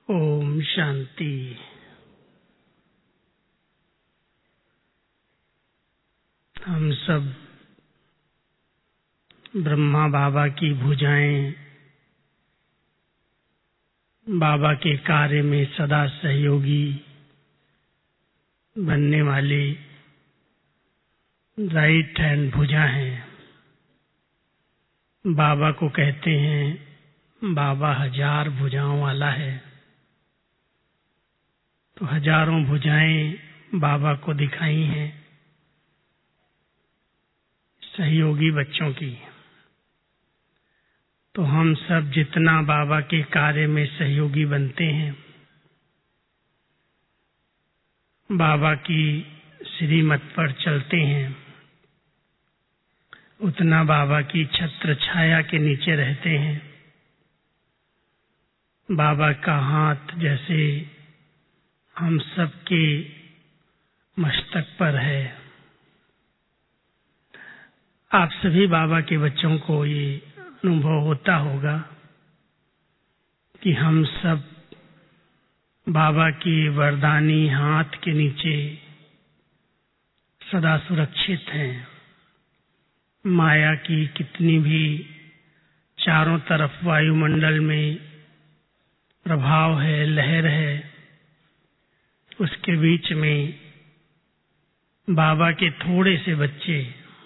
ओम शांति। हम सब ब्रह्मा बाबा की भुजाएं, बाबा के कार्य में सदा सहयोगी बनने वाली राइट हैंड भुजा हैं। बाबा को कहते हैं बाबा 1000 भुजाओं वाला है। तो हजारों भुजाएं बाबा को दिखाई हैं सहयोगी बच्चों की। तो हम सब जितना बाबा के कार्य में सहयोगी बनते हैं, बाबा की श्रीमत पर चलते हैं, उतना बाबा की छत्र छाया के नीचे रहते हैं। बाबा का हाथ जैसे हम सबके मस्तक पर है। आप सभी बाबा के बच्चों को ये अनुभव होता होगा कि हम सब बाबा के वरदानी हाथ के नीचे सदा सुरक्षित हैं। माया की कितनी भी चारों तरफ वायुमंडल में प्रभाव है, लहर है, उसके बीच में बाबा के थोड़े से बच्चे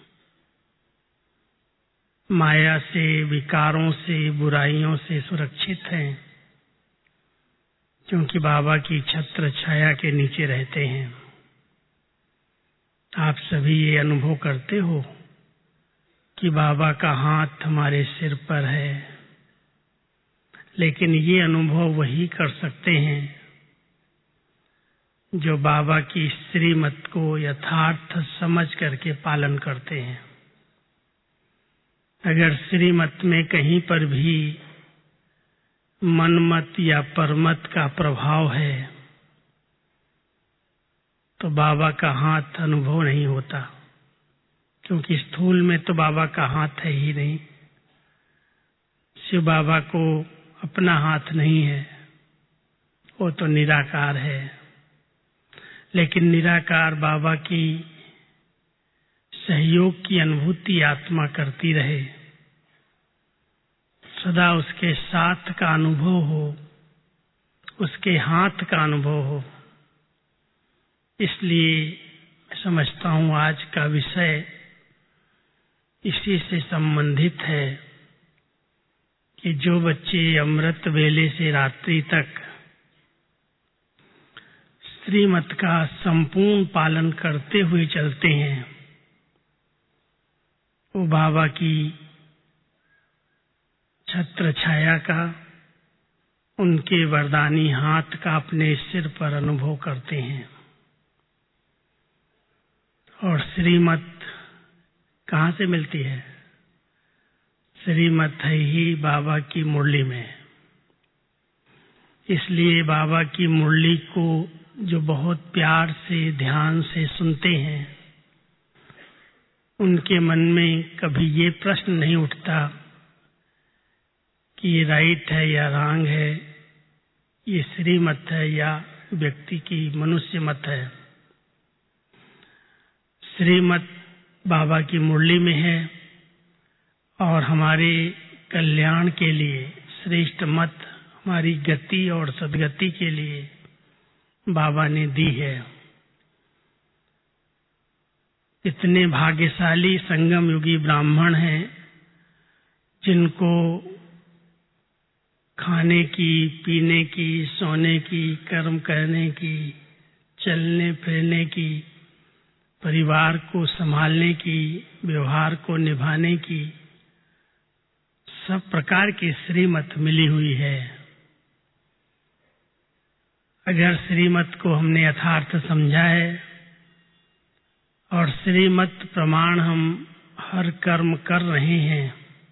माया से, विकारों से, बुराइयों से सुरक्षित हैं, क्योंकि बाबा की छत्र छाया के नीचे रहते हैं। आप सभी ये अनुभव करते हो कि बाबा का हाथ हमारे सिर पर है, लेकिन ये अनुभव वही कर सकते हैं जो बाबा की श्रीमत को यथार्थ समझ करके पालन करते हैं। अगर श्रीमत में कहीं पर भी मनमत या परमत का प्रभाव है तो बाबा का हाथ अनुभव नहीं होता, क्योंकि स्थूल में तो बाबा का हाथ है ही नहीं। शिव बाबा को अपना हाथ नहीं है, वो तो निराकार है। लेकिन निराकार बाबा की सहयोग की अनुभूति आत्मा करती रहे, सदा उसके साथ का अनुभव हो, उसके हाथ का अनुभव हो। इसलिए मैं समझता हूँ आज का विषय इसी से संबंधित है कि जो बच्चे अमृत वेले से रात्रि तक श्रीमत का संपूर्ण पालन करते हुए चलते हैं, वो बाबा की छत्र छाया का, उनके वरदानी हाथ का अपने सिर पर अनुभव करते हैं। और श्रीमत कहाँ से मिलती है? श्रीमत है ही बाबा की मुरली में। इसलिए बाबा की मुरली को जो बहुत प्यार से, ध्यान से सुनते हैं, उनके मन में कभी ये प्रश्न नहीं उठता कि ये राइट है या रॉन्ग है, ये श्रीमत है या व्यक्ति की मनुष्य मत है। श्रीमत बाबा की मुरली में है और हमारे कल्याण के लिए श्रेष्ठ मत, हमारी गति और सद्गति के लिए बाबा ने दी है। इतने भाग्यशाली संगम युगी ब्राह्मण हैं जिनको खाने की, पीने की, सोने की, कर्म करने की, चलने फिरने की, परिवार को संभालने की, व्यवहार को निभाने की सब प्रकार की श्रीमत मिली हुई है। अगर श्रीमत को हमने यथार्थ समझा है और श्रीमत प्रमाण हम हर कर्म कर रहे हैं,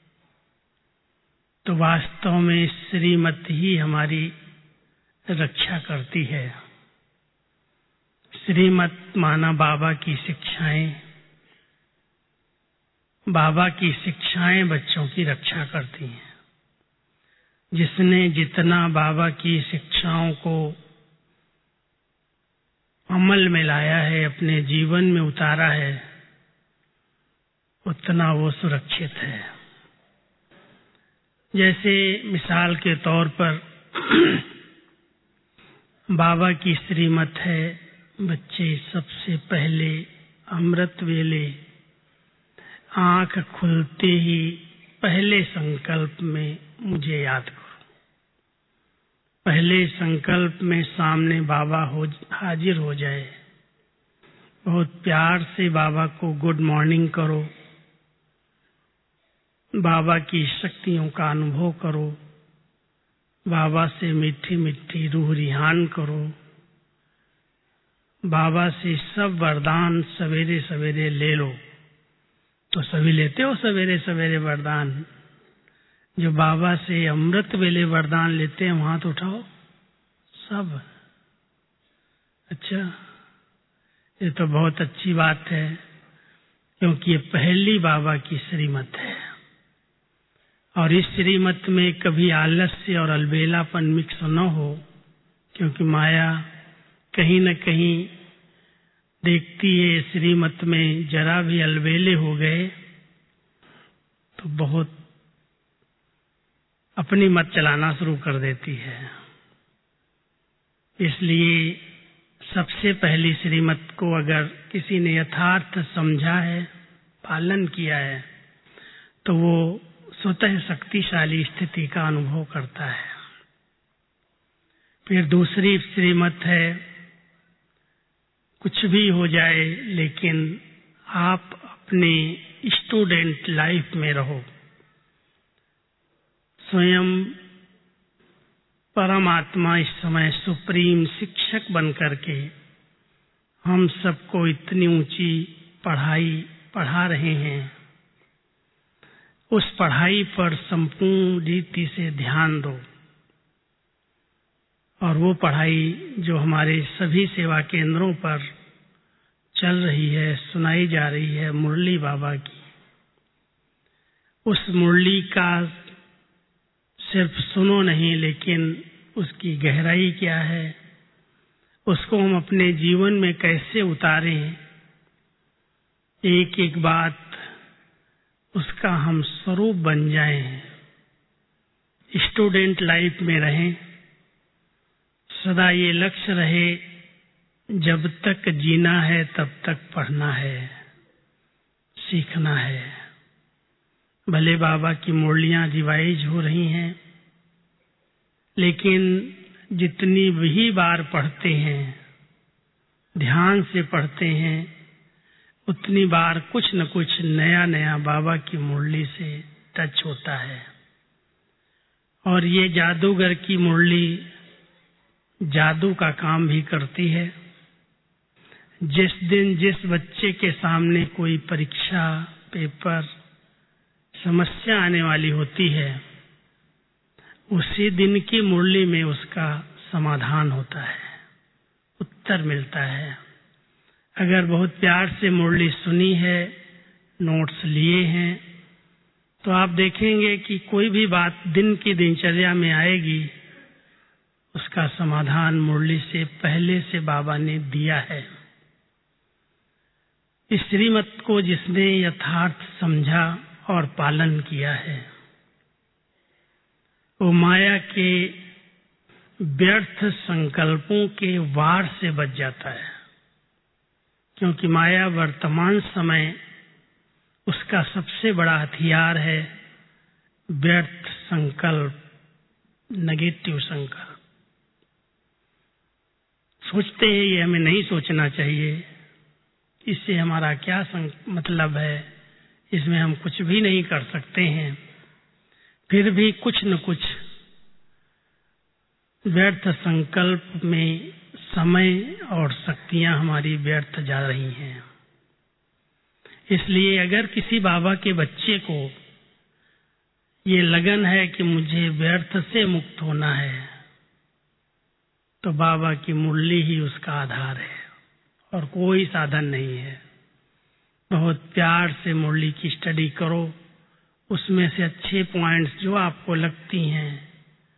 तो वास्तव में श्रीमत ही हमारी रक्षा करती है। श्रीमत माना बाबा की शिक्षाएं। बाबा की शिक्षाएं बच्चों की रक्षा करती हैं। जिसने जितना बाबा की शिक्षाओं को अमल में लाया है, अपने जीवन में उतारा है, उतना वो सुरक्षित है। जैसे मिसाल के तौर पर बाबा की श्रीमत है, बच्चे सबसे पहले अमृत वेले आंख खुलते ही पहले संकल्प में मुझे याद करो। पहले संकल्प में सामने बाबा हाजिर हो जाए, बहुत प्यार से बाबा को गुड मॉर्निंग करो, बाबा की शक्तियों का अनुभव करो, बाबा से मीठी मीठी रूह रिहान करो, बाबा से सब वरदान सवेरे सवेरे ले लो। तो सभी लेते हो सवेरे सवेरे वरदान? जो बाबा से अमृत वेले वरदान लेते हैं वहां तो उठाओ सब। अच्छा, ये तो बहुत अच्छी बात है, क्योंकि ये पहली बाबा की श्रीमत है। और इस श्रीमत में कभी आलस्य और अलबेलापन मिक्स न हो, क्योंकि माया कहीं न कहीं देखती है श्रीमत में जरा भी अलबेले हो गए तो बहुत अपनी मत चलाना शुरू कर देती है। इसलिए सबसे पहली श्रीमत को अगर किसी ने यथार्थ समझा है, पालन किया है, तो वो स्वतः शक्तिशाली स्थिति का अनुभव करता है। फिर दूसरी श्रीमत है, कुछ भी हो जाए लेकिन आप अपने स्टूडेंट लाइफ में रहो। स्वयं परमात्मा इस समय सुप्रीम शिक्षक बनकर के हम सबको इतनी ऊंची पढ़ाई पढ़ा रहे हैं। उस पढ़ाई पर संपूर्ण रीति से ध्यान दो, और वो पढ़ाई जो हमारे सभी सेवा केंद्रों पर चल रही है, सुनाई जा रही है, मुरली बाबा की, उस मुरली का सिर्फ सुनो नहीं, लेकिन उसकी गहराई क्या है, उसको हम अपने जीवन में कैसे उतारें, एक एक बात उसका हम स्वरूप बन जाएं, स्टूडेंट लाइफ में रहें। सदा ये लक्ष्य रहे, जब तक जीना है तब तक पढ़ना है, सीखना है। भले बाबा की मुरलियां रिवाइज हो रही हैं, लेकिन जितनी भी बार पढ़ते हैं, ध्यान से पढ़ते हैं, उतनी बार कुछ न कुछ नया नया बाबा की मुरली से टच होता है। और ये जादूगर की मुरली जादू का काम भी करती है। जिस दिन जिस बच्चे के सामने कोई परीक्षा, पेपर, समस्या आने वाली होती है, उसी दिन की मुरली में उसका समाधान होता है, उत्तर मिलता है। अगर बहुत प्यार से मुरली सुनी है, नोट्स लिए हैं, तो आप देखेंगे कि कोई भी बात दिन की दिनचर्या में आएगी, उसका समाधान मुरली से पहले से बाबा ने दिया है। इस श्रीमत को जिसने यथार्थ समझा और पालन किया है, वो माया के व्यर्थ संकल्पों के वार से बच जाता है, क्योंकि माया वर्तमान समय उसका सबसे बड़ा हथियार है, व्यर्थ संकल्प, नेगेटिव संकल्प। सोचते हैं ये हमें नहीं सोचना चाहिए, इससे हमारा क्या मतलब है, इसमें हम कुछ भी नहीं कर सकते हैं। फिर भी कुछ न कुछ व्यर्थ संकल्प में समय और शक्तियां हमारी व्यर्थ जा रही हैं। इसलिए अगर किसी बाबा के बच्चे को ये लगन है कि मुझे व्यर्थ से मुक्त होना है, तो बाबा की मुरली ही उसका आधार है और कोई साधन नहीं है। बहुत प्यार से मुरली की स्टडी करो, उसमें से अच्छे पॉइंट्स जो आपको लगती हैं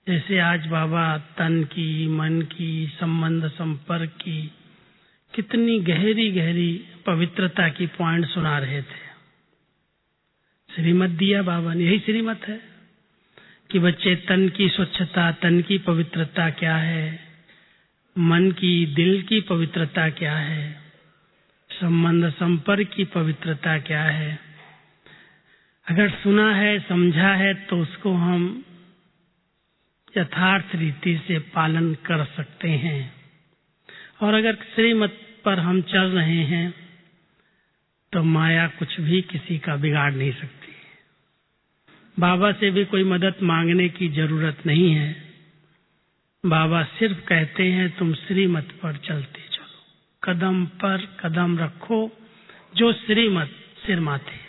जैसे आज बाबा तन की, मन की, संबंध संपर्क की कितनी गहरी गहरी पवित्रता की पॉइंट सुना रहे थे। श्रीमत दिया बाबा ने, यही श्रीमत है कि बच्चे तन की स्वच्छता, तन की पवित्रता क्या है, मन की, दिल की पवित्रता क्या है, संबंध संपर्क की पवित्रता क्या है। अगर सुना है, समझा है तो उसको हम यथार्थ रीति से पालन कर सकते हैं। और अगर श्रीमत पर हम चल रहे हैं तो माया कुछ भी किसी का बिगाड़ नहीं सकती। बाबा से भी कोई मदद मांगने की जरूरत नहीं है। बाबा सिर्फ कहते हैं तुम श्रीमत पर चलते चलो, कदम पर कदम रखो जो श्रीमत सिर माथे है।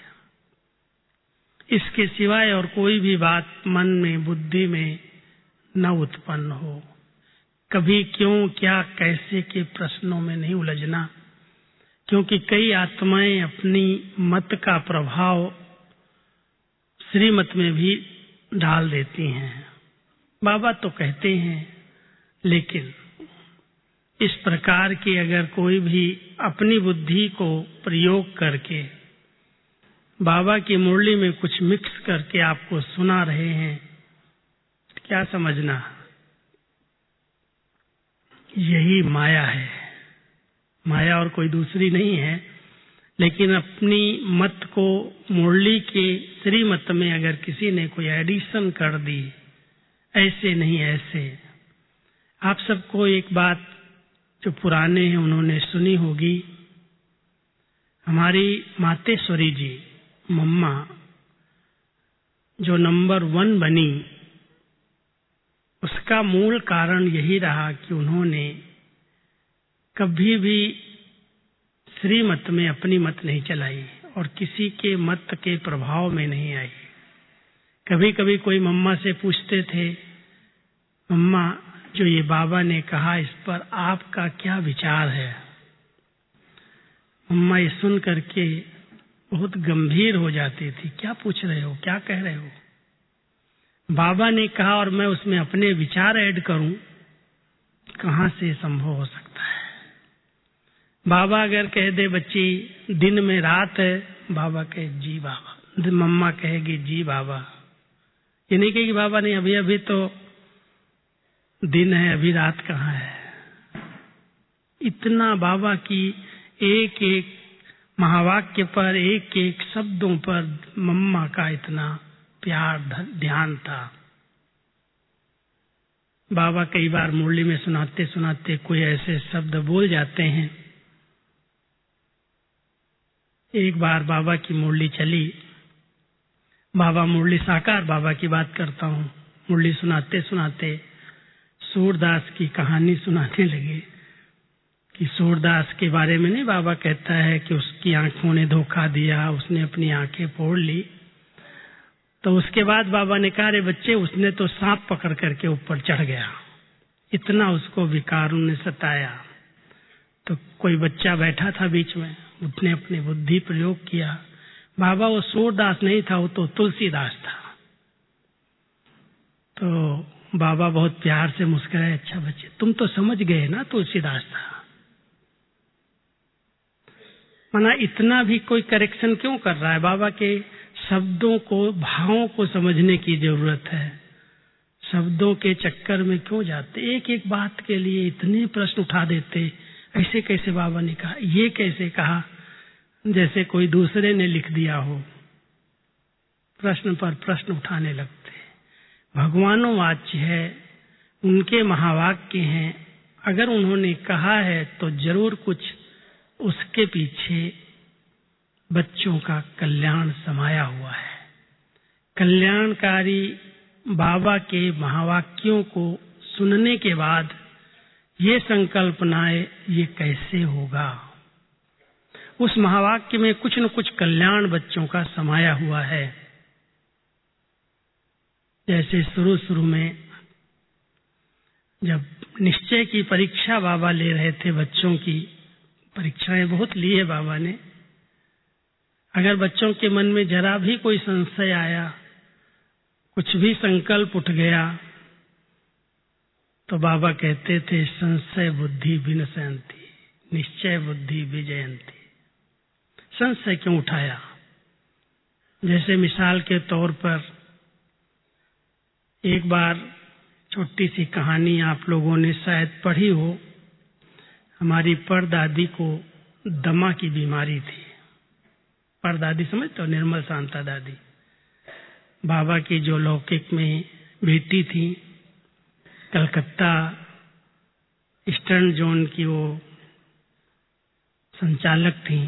इसके सिवाय और कोई भी बात मन में, बुद्धि में न उत्पन्न हो। कभी क्यों, क्या, कैसे के प्रश्नों में नहीं उलझना, क्योंकि कई आत्माएं अपनी मत का प्रभाव श्रीमत में भी डाल देती हैं। बाबा तो कहते हैं, लेकिन इस प्रकार की अगर कोई भी अपनी बुद्धि को प्रयोग करके बाबा की मुरली में कुछ मिक्स करके आपको सुना रहे हैं, क्या समझना, यही माया है। माया और कोई दूसरी नहीं है। लेकिन अपनी मत को मुरली के श्रीमत में अगर किसी ने कोई एडिशन कर दी, ऐसे नहीं ऐसे। आप सबको एक बात जो पुराने हैं उन्होंने सुनी होगी, हमारी मातेश्वरी जी, मम्मा, जो नंबर 1 बनी, उसका मूल कारण यही रहा कि उन्होंने कभी भी श्रीमत में अपनी मत नहीं चलाई और किसी के मत के प्रभाव में नहीं आई। कभी कभी कोई मम्मा से पूछते थे, मम्मा जो ये बाबा ने कहा इस पर आपका क्या विचार है। मम्मा ये सुन करके बहुत गंभीर हो जाती थी, क्या पूछ रहे हो, क्या कह रहे हो। बाबा ने कहा और मैं उसमें अपने विचार ऐड करूं, कहां से संभव हो सकता है। बाबा अगर कह दे बच्ची दिन में रात है, बाबा कहे जी बाबा, मम्मा कहेगी जी बाबा। ये नहीं कहेगी बाबा नहीं अभी अभी तो दिन है, अभी रात कहाँ है। इतना बाबा की एक एक महावाक्य पर, एक एक शब्दों पर मम्मा का इतना प्यार ध्यान था। बाबा कई बार मुरली में सुनाते सुनाते कोई ऐसे शब्द बोल जाते हैं। एक बार बाबा की मुरली चली, बाबा मुरली साकार बाबा की बात करता हूँ, मुरली सुनाते सुनाते सूरदास की कहानी सुनाने लगे कि सूरदास के बारे में नहीं, बाबा कहता है कि उसकी आंखों ने धोखा दिया, उसने अपनी आंखें फोड़ ली। तो उसके बाद बाबा ने कहा, रे बच्चे उसने तो सांप पकड़ करके ऊपर चढ़ गया, इतना उसको विकारों ने सताया। तो कोई बच्चा बैठा था बीच में, उसने अपनी बुद्धि प्रयोग किया। बाबा वो सूरदास नहीं था, वो तो तुलसीदास था। तो बाबा बहुत प्यार से मुस्कुराए, अच्छा बच्चे तुम तो समझ गए ना तुलसीदास था। माना इतना भी कोई करेक्शन क्यों कर रहा है। बाबा के शब्दों को, भावों को समझने की जरूरत है। शब्दों के चक्कर में क्यों जाते, एक एक बात के लिए इतने प्रश्न उठा देते। ऐसे कैसे बाबा ने कहा, ये कैसे कहा, जैसे कोई दूसरे ने लिख दिया हो। प्रश्न पर प्रश्न उठाने लगते। भगवानों वाच्य है, उनके महावाक्य हैं। अगर उन्होंने कहा है तो जरूर कुछ उसके पीछे बच्चों का कल्याण समाया हुआ है। कल्याणकारी बाबा के महावाक्यों को सुनने के बाद ये संकल्प न आए, ये कैसे होगा। उस महावाक्य में कुछ न कुछ कल्याण बच्चों का समाया हुआ है। जैसे शुरू में जब निश्चय की परीक्षा बाबा ले रहे थे, बच्चों की परीक्षाएं बहुत ली है बाबा ने। अगर बच्चों के मन में जरा भी कोई संशय आया, कुछ भी संकल्प उठ गया, तो बाबा कहते थे, संशय बुद्धि विनशयंती, निश्चय बुद्धि विजयंती। संशय क्यों उठाया? जैसे मिसाल के तौर पर एक बार छोटी सी कहानी आप लोगों ने शायद पढ़ी हो। हमारी परदादी को दमा की बीमारी थी। परदादी समझते हो? निर्मल शांता दादी, बाबा की जो लौकिक में बेटी थी, कलकत्ता ईस्टर्न जोन की वो संचालक थी।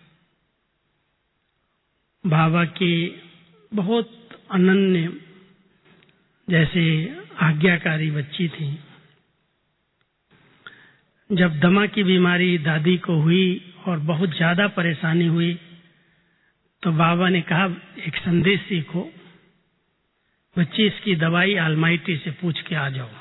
बाबा की बहुत अनन्य जैसे आज्ञाकारी बच्ची थी। जब दमा की बीमारी दादी को हुई और बहुत ज्यादा परेशानी हुई, तो बाबा ने कहा, एक संदेश सीखो बच्ची, इसकी दवाई आलमाइटी से पूछ के आ जाओ।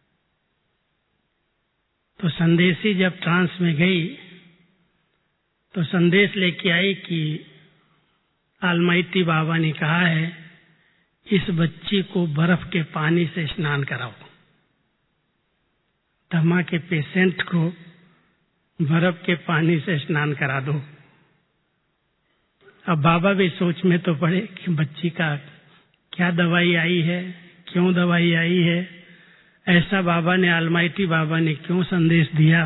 तो संदेशी जब ट्रांस में गई तो संदेश लेके आई कि आलमाइटी बाबा ने कहा है, इस बच्ची को बर्फ के पानी से स्नान कराओ। दमा के पेशेंट को बर्फ के पानी से स्नान करा दो। अब बाबा भी सोच में तो पड़े कि बच्ची का क्या दवाई आई है, क्यों दवाई आई है, ऐसा बाबा ने, आलमाइटी बाबा ने क्यों संदेश दिया।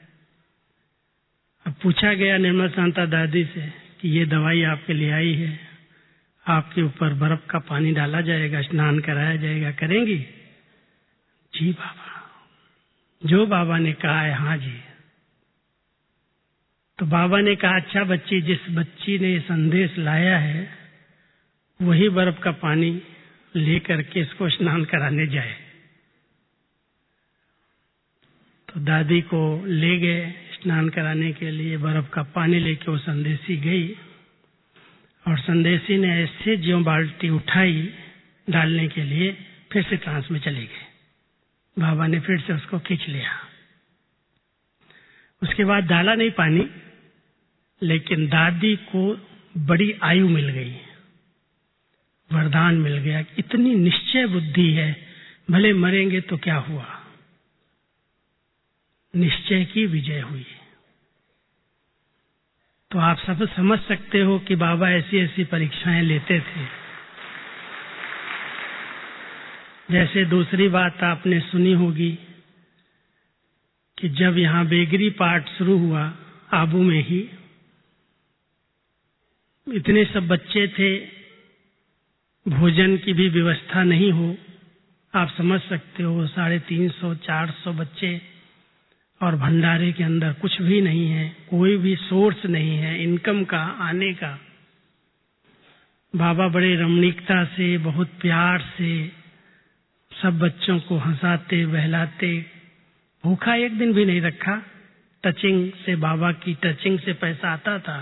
अब पूछा गया निर्मल शांता दादी से कि ये दवाई आपके लिए आई है, आपके ऊपर बर्फ का पानी डाला जाएगा, स्नान कराया जाएगा, करेंगी? जी बाबा, जो बाबा ने कहा है, हाँ जी। तो बाबा ने कहा, अच्छा बच्ची, जिस बच्ची ने संदेश लाया है वही बर्फ का पानी लेकर के इसको स्नान कराने जाए। तो दादी को ले गए स्नान कराने के लिए, बर्फ का पानी लेके वो संदेशी गई और संदेशी ने ऐसे ज्यों बाल्टी उठाई डालने के लिए, फिर से ट्रांस में चली गई। बाबा ने फिर से उसको खींच लिया। उसके बाद डाला नहीं पानी, लेकिन दादी को बड़ी आयु मिल गई, वरदान मिल गया। इतनी निश्चय बुद्धि है, भले मरेंगे तो क्या हुआ, निश्चय की विजय हुई। तो आप सब समझ सकते हो कि बाबा ऐसी ऐसी परीक्षाएं लेते थे। जैसे दूसरी बात आपने सुनी होगी कि जब यहाँ बेगरी पाठ शुरू हुआ आबू में ही, इतने सब बच्चे थे, भोजन की भी व्यवस्था नहीं हो। आप समझ सकते हो 350-400 बच्चे और भंडारे के अंदर कुछ भी नहीं है, कोई भी सोर्स नहीं है इनकम का आने का। बाबा बड़े रमणीकता से, बहुत प्यार से सब बच्चों को हंसाते बहलाते, भूखा एक दिन भी नहीं रखा। टचिंग से, बाबा की टचिंग से पैसा आता था,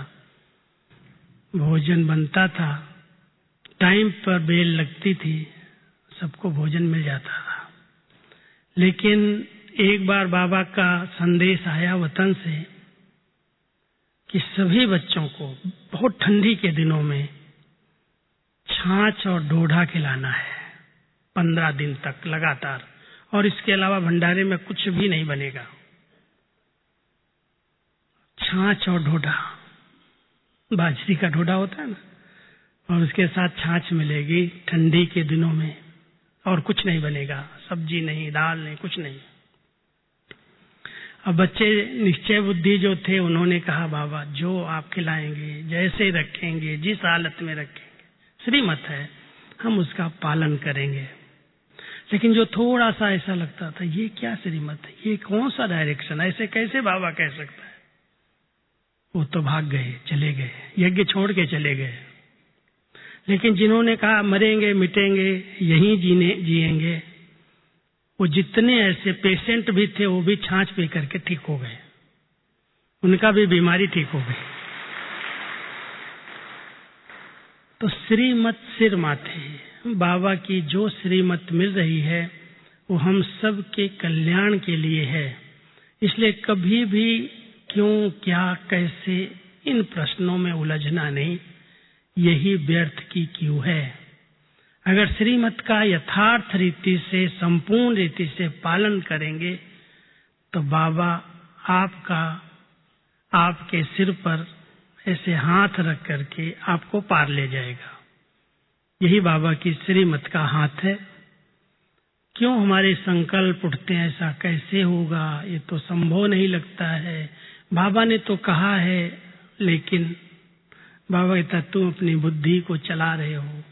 भोजन बनता था, टाइम पर बेल लगती थी, सबको भोजन मिल जाता था। लेकिन एक बार बाबा का संदेश आया वतन से कि सभी बच्चों को बहुत ठंडी के दिनों में छाछ और ढोढा खिलाना है 15 दिन तक लगातार, और इसके अलावा भंडारे में कुछ भी नहीं बनेगा। छाछ और ढोढा, बाजरी का ढोढा होता है ना, और उसके साथ छाछ मिलेगी ठंडी के दिनों में, और कुछ नहीं बनेगा, सब्जी नहीं, दाल नहीं, कुछ नहीं। अब बच्चे निश्चय बुद्धि जो थे, उन्होंने कहा, बाबा जो आप खिलाएंगे, जैसे रखेंगे, जिस हालत में रखेंगे, श्रीमत है, हम उसका पालन करेंगे। लेकिन जो थोड़ा सा ऐसा लगता था, ये क्या श्रीमत है, ये कौन सा डायरेक्शन, ऐसे कैसे बाबा कह सकता है, वो तो भाग गए, चले गए, यज्ञ छोड़ के चले गए। लेकिन जिन्होंने कहा मरेंगे मिटेंगे यहीं जिएंगे, वो जितने ऐसे पेशेंट भी थे, वो भी छाछ पी करके ठीक हो गए, उनका भी बीमारी ठीक हो गई। तो श्रीमत सिर माथे, बाबा की जो श्रीमत मिल रही है वो हम सब के कल्याण के लिए है। इसलिए कभी भी क्यों, क्या, कैसे, इन प्रश्नों में उलझना नहीं, यही व्यर्थ की क्यों है। अगर श्रीमत का यथार्थ रीति से, संपूर्ण रीति से पालन करेंगे तो बाबा आपके सिर पर ऐसे हाथ रख करके आपको पार ले जाएगा। यही बाबा की श्रीमत का हाथ है। क्यों हमारे संकल्प उठते हैं, ऐसा कैसे होगा, ये तो संभव नहीं लगता है, बाबा ने तो कहा है, लेकिन बाबा कहता तुम अपनी बुद्धि को चला रहे हो।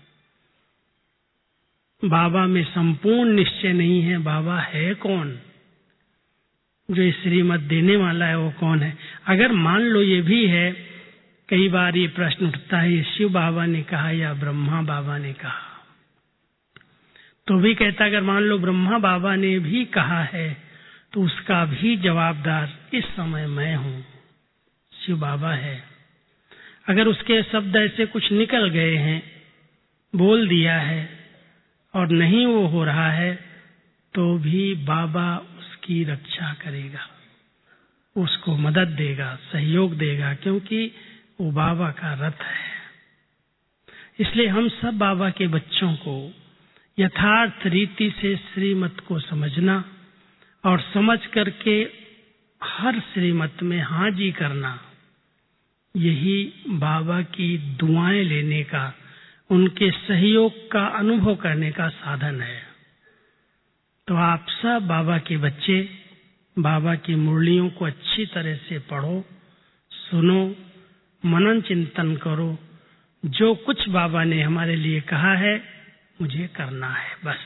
बाबा में संपूर्ण निश्चय नहीं है। बाबा है कौन? जो ये श्रीमत देने वाला है वो कौन है? अगर मान लो ये भी है, कई बार ये प्रश्न उठता है, ये शिव बाबा ने कहा या ब्रह्मा बाबा ने कहा, तो भी कहता अगर मान लो ब्रह्मा बाबा ने भी कहा है तो उसका भी जवाबदार इस समय मैं हूं, शिव बाबा है। अगर उसके शब्द ऐसे कुछ निकल गए हैं, बोल दिया है और नहीं वो हो रहा है, तो भी बाबा उसकी रक्षा करेगा, उसको मदद देगा, सहयोग देगा, क्योंकि वो बाबा का रथ है। इसलिए हम सब बाबा के बच्चों को यथार्थ रीति से श्रीमत को समझना और समझ करके हर श्रीमत में हाजी करना, यही बाबा की दुआएं लेने का, उनके सहयोग का अनुभव करने का साधन है। तो आप सब बाबा के बच्चे बाबा की मुरलियों को अच्छी तरह से पढ़ो, सुनो, मनन चिंतन करो। जो कुछ बाबा ने हमारे लिए कहा है मुझे करना है, बस।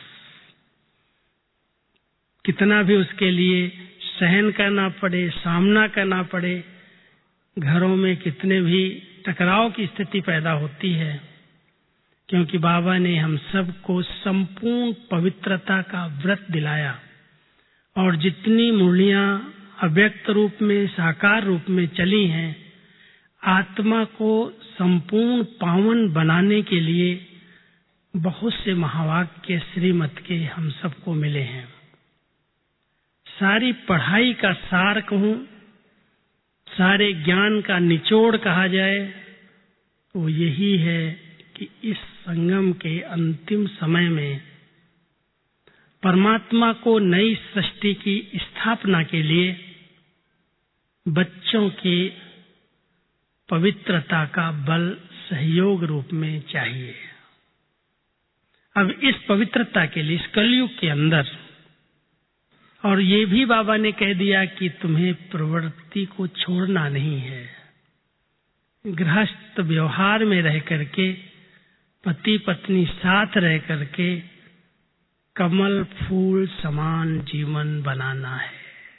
कितना भी उसके लिए सहन करना पड़े, सामना करना पड़े, घरों में कितने भी टकराव की स्थिति पैदा होती है, क्योंकि बाबा ने हम सबको संपूर्ण पवित्रता का व्रत दिलाया। और जितनी मुरलियां अव्यक्त रूप में, साकार रूप में चली हैं, आत्मा को संपूर्ण पावन बनाने के लिए बहुत से महावाक्य श्रीमत के हम सबको मिले हैं। सारी पढ़ाई का सार कहूं, सारे ज्ञान का निचोड़ कहा जाए, वो यही है कि इस संगम के अंतिम समय में परमात्मा को नई सृष्टि की स्थापना के लिए बच्चों के पवित्रता का बल सहयोग रूप में चाहिए। अब इस पवित्रता के लिए इस कलयुग के अंदर, और ये भी बाबा ने कह दिया कि तुम्हें प्रवृत्ति को छोड़ना नहीं है। गृहस्थ व्यवहार में रह करके, पति पत्नी साथ रह करके कमल फूल समान जीवन बनाना है।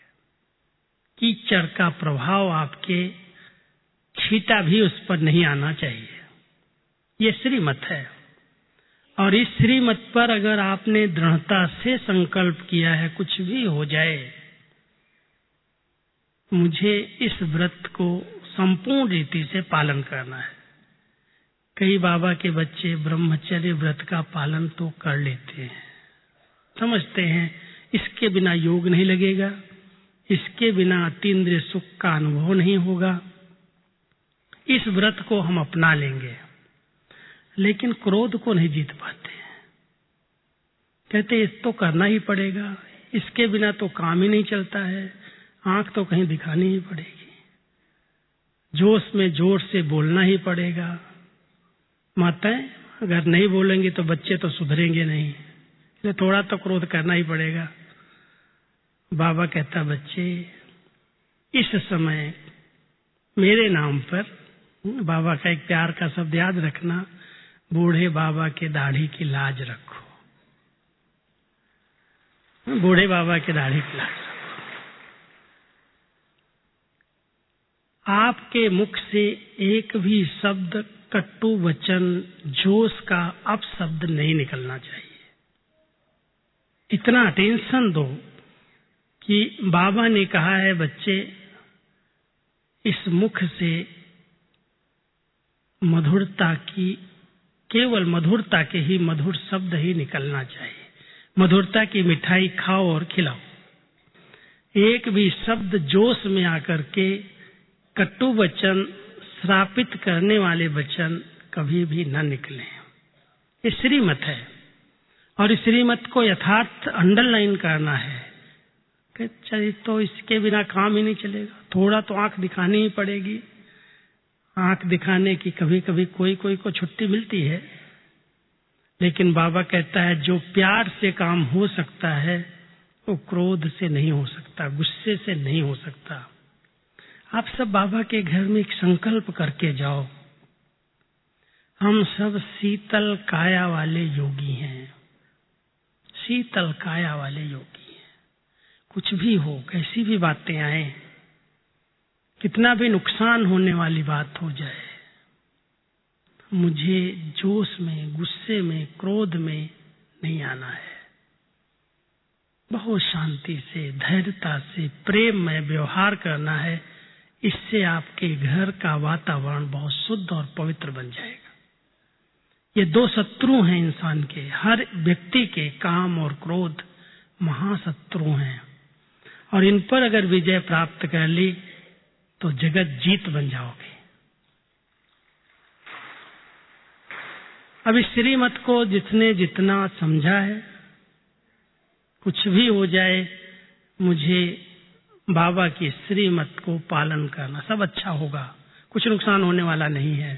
कीचड़ का प्रभाव आपके छींटा भी उस पर नहीं आना चाहिए। ये श्रीमत है, और इस श्रीमत पर अगर आपने दृढ़ता से संकल्प किया है, कुछ भी हो जाए, मुझे इस व्रत को संपूर्ण रीति से पालन करना है। कई बाबा के बच्चे ब्रह्मचर्य व्रत का पालन तो कर लेते हैं, समझते हैं इसके बिना योग नहीं लगेगा, इसके बिना अतीन्द्रिय सुख का अनुभव नहीं होगा, इस व्रत को हम अपना लेंगे, लेकिन क्रोध को नहीं जीत पाते। कहते इस तो करना ही पड़ेगा, इसके बिना तो काम ही नहीं चलता है, आंख तो कहीं दिखानी ही पड़ेगी, जोश में जोर से बोलना ही पड़ेगा। माताएं अगर नहीं बोलेंगे तो बच्चे तो सुधरेंगे नहीं, इसलिए थोड़ा तो क्रोध करना ही पड़ेगा। बाबा कहता बच्चे इस समय मेरे नाम पर, बाबा का एक प्यार का शब्द याद रखना, बूढ़े बाबा के दाढ़ी की लाज रखो, बूढ़े बाबा के दाढ़ी की लाज रखो। आपके मुख से एक भी शब्द, कटु वचन, जोश का अपशब्द नहीं निकलना चाहिए। इतना अटेंशन दो कि बाबा ने कहा है बच्चे इस मुख से मधुरता की, केवल मधुरता के ही मधुर शब्द ही निकलना चाहिए। मधुरता की मिठाई खाओ और खिलाओ। एक भी शब्द जोश में आकर के कटु वचन, श्रापित करने वाले वचन कभी भी न निकले। ये श्रीमत है। और इस श्रीमत को यथार्थ अंडरलाइन करना है कि चलिए तो इसके बिना काम ही नहीं चलेगा, थोड़ा तो आंख दिखानी ही पड़ेगी। आंख दिखाने की कभी कभी कोई को छुट्टी मिलती है, लेकिन बाबा कहता है जो प्यार से काम हो सकता है वो क्रोध से नहीं हो सकता, गुस्से से नहीं हो सकता। आप सब बाबा के घर में एक संकल्प करके जाओ, हम सब शीतल काया वाले योगी हैं, शीतल काया वाले योगी हैं। कुछ भी हो, कैसी भी बातें आए, कितना भी नुकसान होने वाली बात हो जाए, मुझे जोश में, गुस्से में, क्रोध में नहीं आना है। बहुत शांति से, धैर्यता से, प्रेम में व्यवहार करना है। इससे आपके घर का वातावरण बहुत शुद्ध और पवित्र बन जाएगा। ये दो शत्रु हैं इंसान के, हर व्यक्ति के, काम और क्रोध महाशत्रु हैं, और इन पर अगर विजय प्राप्त कर ली तो जगत जीत बन जाओगे। अब इस श्रीमत को जिसने जितना समझा है, कुछ भी हो जाए, मुझे बाबा की श्रीमत को पालन करना, सब अच्छा होगा, कुछ नुकसान होने वाला नहीं है।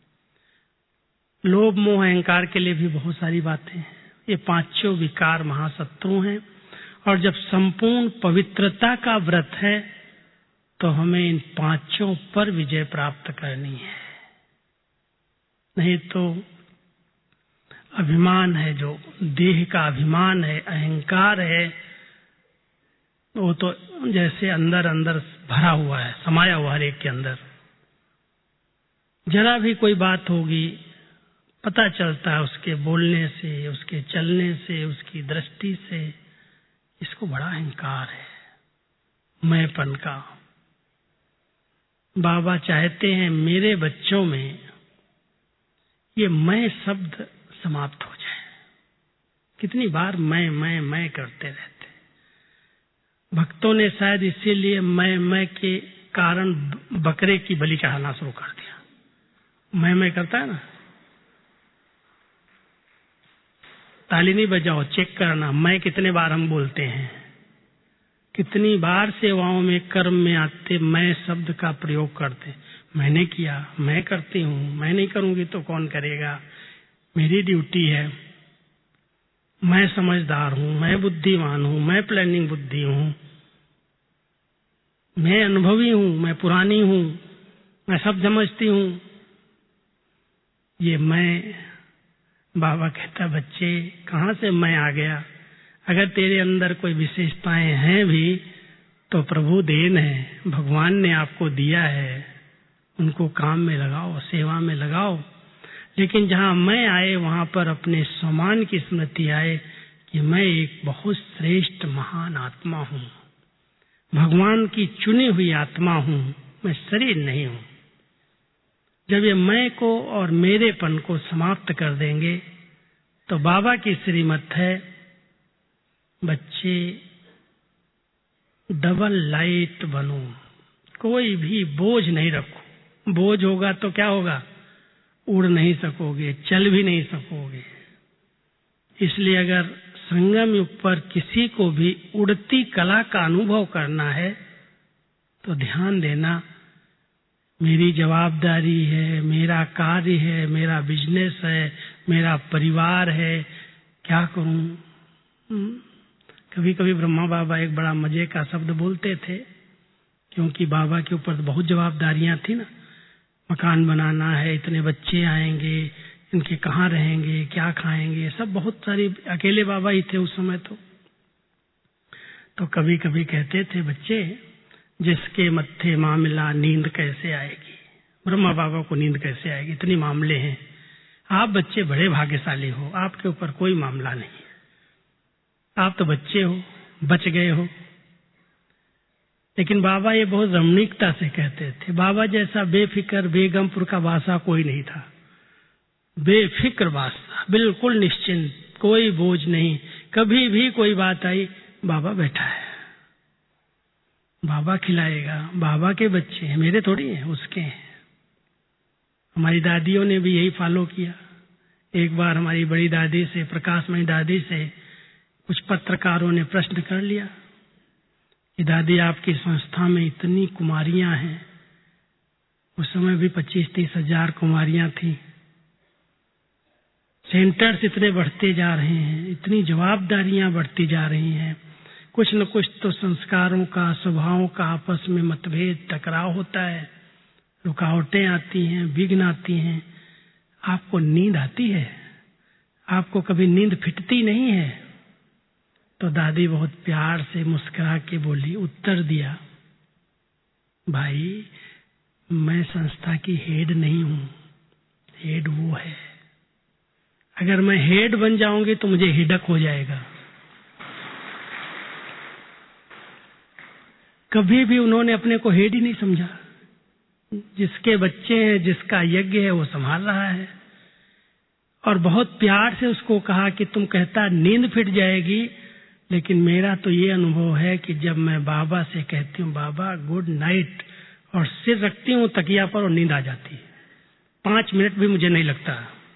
लोभ मोह अहंकार के लिए भी बहुत सारी बातें हैं। ये पांचों विकार महाशत्रु हैं, और जब संपूर्ण पवित्रता का व्रत है तो हमें इन पांचों पर विजय प्राप्त करनी है। नहीं तो अभिमान है, जो देह का अभिमान है, अहंकार है, वो तो जैसे अंदर अंदर भरा हुआ है, समाया हुआ हर एक के अंदर। जरा भी कोई बात होगी पता चलता है उसके बोलने से, उसके चलने से, उसकी दृष्टि से, इसको बड़ा अहंकार है, मैंपन का। बाबा चाहते हैं मेरे बच्चों में ये मैं शब्द समाप्त हो जाए। कितनी बार मैं करते रहते। भक्तों ने शायद इसीलिए मैं के कारण बकरे की बलि चढ़ाना शुरू कर दिया। मैं करता है ना, ताली नहीं बजाओ, चेक करना मैं कितने बार हम बोलते हैं। कितनी बार सेवाओं में, कर्म में आते मैं शब्द का प्रयोग करते। मैंने किया, मैं करती हूँ, मैं नहीं करूंगी तो कौन करेगा, मेरी ड्यूटी है, मैं समझदार हूँ, मैं बुद्धिमान हूँ, मैं प्लानिंग बुद्धि हूँ, मैं अनुभवी हूँ, मैं पुरानी हूँ, मैं सब समझती हूँ। ये मैं, बाबा कहता बच्चे कहाँ से मैं आ गया। अगर तेरे अंदर कोई विशेषताएं हैं भी तो प्रभु देन है, भगवान ने आपको दिया है, उनको काम में लगाओ, सेवा में लगाओ। लेकिन जहाँ मैं आए वहाँ पर अपने सम्मान की स्मृति आए कि मैं एक बहुत श्रेष्ठ महान आत्मा हूँ, भगवान की चुनी हुई आत्मा हूँ, मैं शरीर नहीं हूँ। जब ये मैं को और मेरेपन को समाप्त कर देंगे तो बाबा की श्रीमत है, बच्चे डबल लाइट बनो, कोई भी बोझ नहीं रखो। बोझ होगा तो क्या होगा, उड़ नहीं सकोगे, चल भी नहीं सकोगे। इसलिए अगर संगम युग पर किसी को भी उड़ती कला का अनुभव करना है तो ध्यान देना, मेरी जवाबदारी है, मेरा कार्य है, मेरा बिजनेस है, मेरा परिवार है, क्या करूं। कभी कभी ब्रह्मा बाबा एक बड़ा मजे का शब्द बोलते थे, क्योंकि बाबा के ऊपर बहुत जवाबदारियां थी ना, मकान बनाना है, इतने बच्चे आएंगे, इनके कहाँ रहेंगे, क्या खाएंगे, सब बहुत सारी, अकेले बाबा ही थे उस समय तो कभी कभी कहते थे बच्चे जिसके मत्थे मामला नींद कैसे आएगी। ब्रह्मा बाबा को नींद कैसे आएगी, इतने मामले हैं। आप बच्चे बड़े भाग्यशाली हो, आपके ऊपर कोई मामला नहीं, आप तो बच्चे हो, बच गए हो। लेकिन बाबा ये बहुत रमणीकता से कहते थे। बाबा जैसा बेफिक्र बेगमपुर का बादशाह कोई नहीं था। बेफिक्र बादशाह, बिल्कुल निश्चिंत, कोई बोझ नहीं। कभी भी कोई बात आई, बाबा बैठा है, बाबा खिलाएगा, बाबा के बच्चे हैं, मेरे थोड़ी हैं, उसके हैं। हमारी दादियों ने भी यही फॉलो किया। एक बार हमारी बड़ी दादी से, प्रकाशमयी दादी से, कुछ पत्रकारों ने प्रश्न कर लिया कि दादी आपकी संस्था में इतनी कुमारियां हैं, उस समय भी 25-30 हजार कुमारियां थी, सेंटर्स इतने बढ़ते जा रहे हैं, इतनी जवाबदारियां बढ़ती जा रही हैं, कुछ न कुछ तो संस्कारों का, स्वभावों का आपस में मतभेद, टकराव होता है, रुकावटें आती हैं, विघ्न आती हैं। आपको नींद आती है? आपको कभी नींद फिटती नहीं है? तो दादी बहुत प्यार से मुस्कुरा के बोली, उत्तर दिया, भाई मैं संस्था की हेड नहीं हूं, हेड वो है। अगर मैं हेड बन जाऊंगी तो मुझे हेडक हो जाएगा। कभी भी उन्होंने अपने को हेड ही नहीं समझा। जिसके बच्चे हैं, जिसका यज्ञ है, वो संभाल रहा है। और बहुत प्यार से उसको कहा कि तुम कहता नींद फिट जाएगी, लेकिन मेरा तो ये अनुभव है कि जब मैं बाबा से कहती हूँ बाबा गुड नाइट, और सिर रखती हूँ तकिया पर और नींद आ जाती है, 5 मिनट भी मुझे नहीं लगता।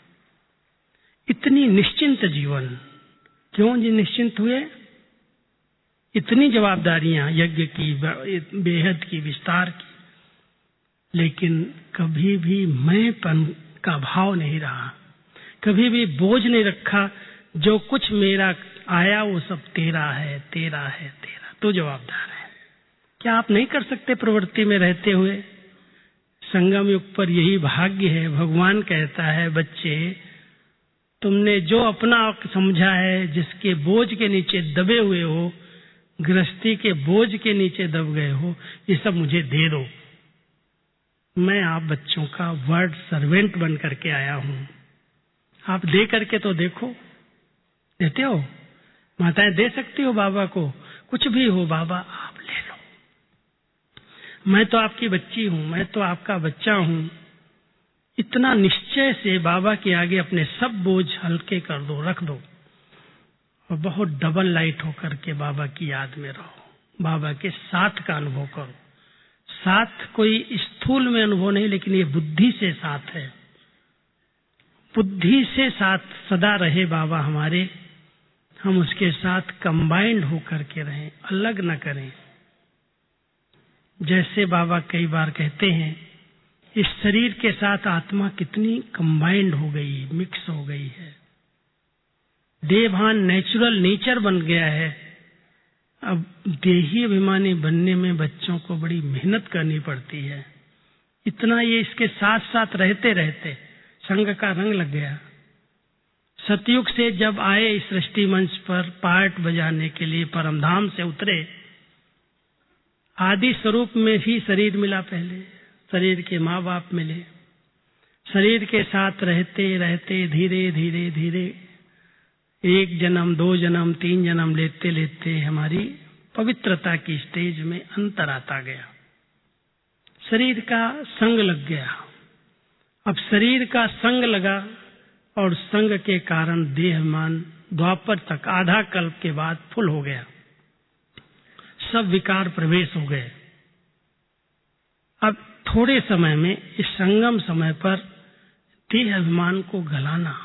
इतनी निश्चिंत जीवन। क्यों जी निश्चिंत हुए? इतनी जवाबदारियां यज्ञ की, बेहद की, विस्तार की, लेकिन कभी भी मैंपन का भाव नहीं रहा, कभी भी बोझ नहीं रखा। जो कुछ मेरा आया वो सब तेरा है, तेरा है, तेरा, तो जवाबदार है। क्या आप नहीं कर सकते प्रवृत्ति में रहते हुए? संगम युग पर यही भाग्य है। भगवान कहता है, बच्चे तुमने जो अपना समझा है, जिसके बोझ के नीचे दबे हुए हो, गृहस्थी के बोझ के नीचे दब गए हो, ये सब मुझे दे दो। मैं आप बच्चों का वर्ड सर्वेंट बन करके आया हूं। आप दे करके तो देखो। देते हो? माताएं दे सकती हो बाबा को, कुछ भी हो बाबा आप ले लो। मैं तो आपकी बच्ची हूं, मैं तो आपका बच्चा हूं। इतना निश्चय से बाबा के आगे अपने सब बोझ हल्के कर दो, रख दो, और बहुत डबल लाइट होकर के बाबा की याद में रहो, बाबा के साथ का अनुभव करो। साथ कोई स्थूल में अनुभव नहीं, लेकिन ये बुद्धि से साथ है। बुद्धि से साथ सदा रहे बाबा हमारे, हम उसके साथ कंबाइंड होकर के रहें, अलग न करें। जैसे बाबा कई बार कहते हैं, इस शरीर के साथ आत्मा कितनी कंबाइंड हो गई, मिक्स हो गई है। देहभान नेचुरल नेचर बन गया है। अब देही अभिमानी बनने में बच्चों को बड़ी मेहनत करनी पड़ती है। इतना ये इसके साथ साथ रहते रहते संग का रंग लग गया। सतयुग से जब आए इस सृष्टि मंच पर पार्ट बजाने के लिए, परमधाम से उतरे, आदि स्वरूप में ही शरीर मिला। पहले शरीर के माँ बाप मिले, शरीर के साथ रहते रहते धीरे धीरे धीरे 1 जन्म, 2 जन्म, 3 जन्म लेते लेते हमारी पवित्रता की स्टेज में अंतर आता गया। शरीर का संग लग गया। अब शरीर का संग लगा और संग के कारण देहमान द्वापर तक आधा कल्प के बाद फुल हो गया। सब विकार प्रवेश हो गए। अब थोड़े समय में, इस संगम समय पर देह अभिमान को गलाना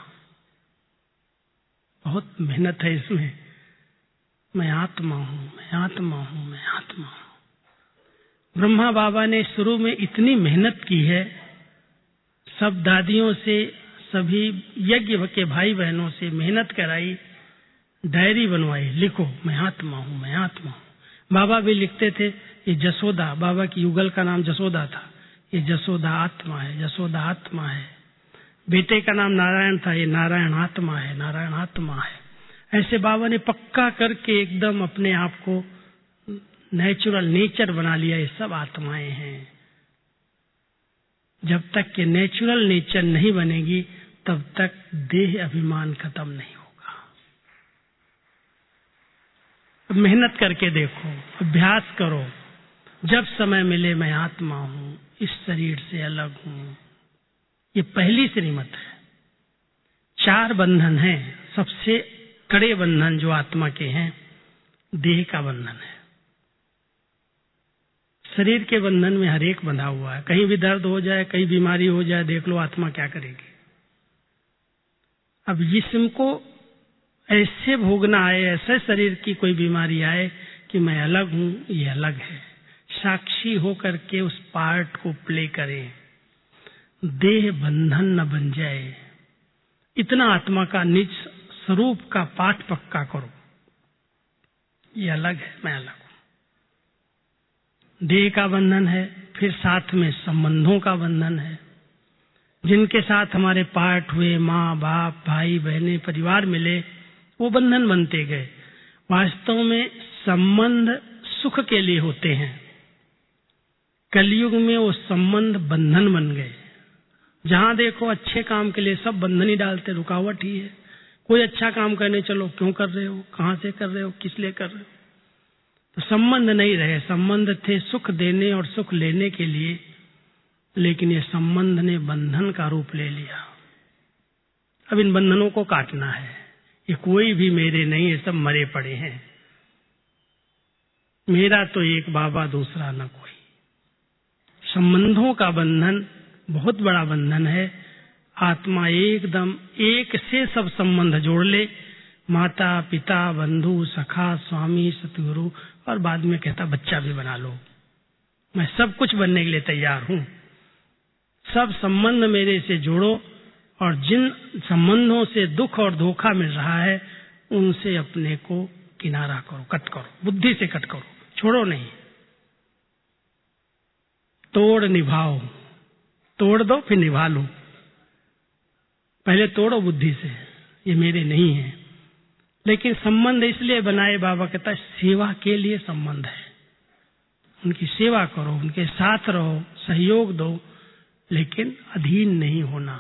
बहुत मेहनत है इसमें। मैं आत्मा हूं, मैं आत्मा हूं, मैं आत्मा हूं। ब्रह्मा बाबा ने शुरू में इतनी मेहनत की है, सब दादियों से, सभी यज्ञ के भाई बहनों से मेहनत कराई, डायरी बनवाई, लिखो मैं आत्मा हूं, मैं आत्मा हूं। बाबा भी लिखते थे। ये जसोदा, बाबा की युगल का नाम जसोदा था, ये जसोदा आत्मा है, जसोदा आत्मा है। बेटे का नाम नारायण था, ये नारायण आत्मा है, नारायण आत्मा है। ऐसे बाबा ने पक्का करके एकदम अपने आप को नेचुरल नेचर बना लिया। ये सब आत्माएं हैं। जब तक के नेचुरल नेचर नहीं बनेगी, तब तक देह अभिमान खत्म नहीं होगा। मेहनत करके देखो, अभ्यास करो। जब समय मिले मैं आत्मा हूं, इस शरीर से अलग हूं। ये पहली श्रीमत है। 4 बंधन हैं। सबसे कड़े बंधन जो आत्मा के हैं, देह का बंधन है। शरीर के बंधन में हर एक बंधा हुआ है। कहीं भी दर्द हो जाए, कहीं बीमारी हो जाए, देख लो आत्मा क्या करेगी। अब जिस्म को ऐसे भोगना आए, ऐसे शरीर की कोई बीमारी आए कि मैं अलग हूं, ये अलग है। साक्षी होकर के उस पार्ट को प्ले करें, देह बंधन न बन जाए, इतना आत्मा का निज स्वरूप का पाठ पक्का करो। ये अलग है, मैं अलग हूं। देह का बंधन है, फिर साथ में संबंधों का बंधन है। जिनके साथ हमारे पाठ हुए, माँ बाप भाई बहनें परिवार मिले, वो बंधन बनते गए। वास्तव में संबंध सुख के लिए होते हैं, कलयुग में वो संबंध बंधन बन गए। जहां देखो अच्छे काम के लिए सब बंधन ही डालते, रुकावट ही है। कोई अच्छा काम करने चलो, क्यों कर रहे हो, कहां से कर रहे हो, किस लिए कर रहे हो। तो संबंध नहीं रहे। संबंध थे सुख देने और सुख लेने के लिए, लेकिन ये संबंध ने बंधन का रूप ले लिया। अब इन बंधनों को काटना है। ये कोई भी मेरे नहीं, ये सब मरे पड़े हैं। मेरा तो एक बाबा, दूसरा न कोई। संबंधों का बंधन बहुत बड़ा बंधन है। आत्मा एकदम एक से सब संबंध जोड़ ले, माता पिता बंधु सखा स्वामी सतगुरु, और बाद में कहता बच्चा भी बना लो, मैं सब कुछ बनने के लिए तैयार हूं। सब संबंध मेरे से जोड़ो, और जिन संबंधों से दुख और धोखा मिल रहा है उनसे अपने को किनारा करो, कट करो, बुद्धि से कट करो, छोड़ो नहीं। तोड़ निभाओ, तोड़ दो फिर निभा लो। पहले तोड़ो बुद्धि से, ये मेरे नहीं है। लेकिन संबंध इसलिए बनाए, बाबा कहता है सेवा के लिए संबंध है। उनकी सेवा करो, उनके साथ रहो, सहयोग दो, लेकिन अधीन नहीं होना।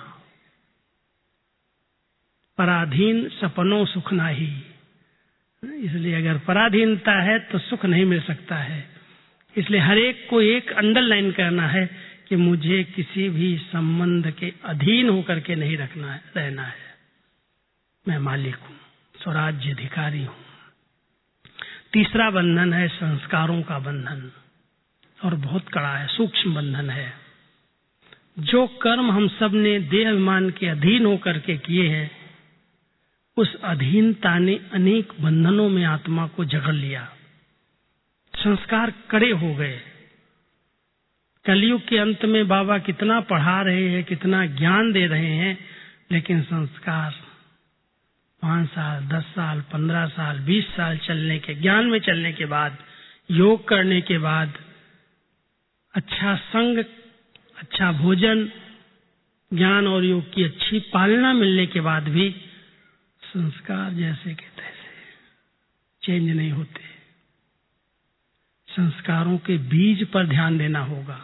पराधीन सपनों सुख नाही। इसलिए अगर पराधीनता है तो सुख नहीं मिल सकता है। इसलिए हर एक को एक अंडरलाइन करना है कि मुझे किसी भी संबंध के अधीन होकर के नहीं रहना है। मैं मालिक हूं, स्वराज्य अधिकारी हूं। तीसरा बंधन है संस्कारों का बंधन, और बहुत कड़ा है, सूक्ष्म बंधन है। जो कर्म हम सब ने देह अभिमान के अधीन होकर के किए हैं, उस अधीनता ने अनेक बंधनों में आत्मा को जकड़ लिया। संस्कार कड़े हो गए। कलयुग के अंत में बाबा कितना पढ़ा रहे हैं, कितना ज्ञान दे रहे हैं, लेकिन संस्कार 5 साल 10 साल 15 साल 20 साल चलने के, ज्ञान में चलने के बाद, योग करने के बाद, अच्छा संग, अच्छा भोजन, ज्ञान और योग की अच्छी पालना मिलने के बाद भी संस्कार जैसे के तैसे चेंज नहीं होते। संस्कारों के बीज पर ध्यान देना होगा।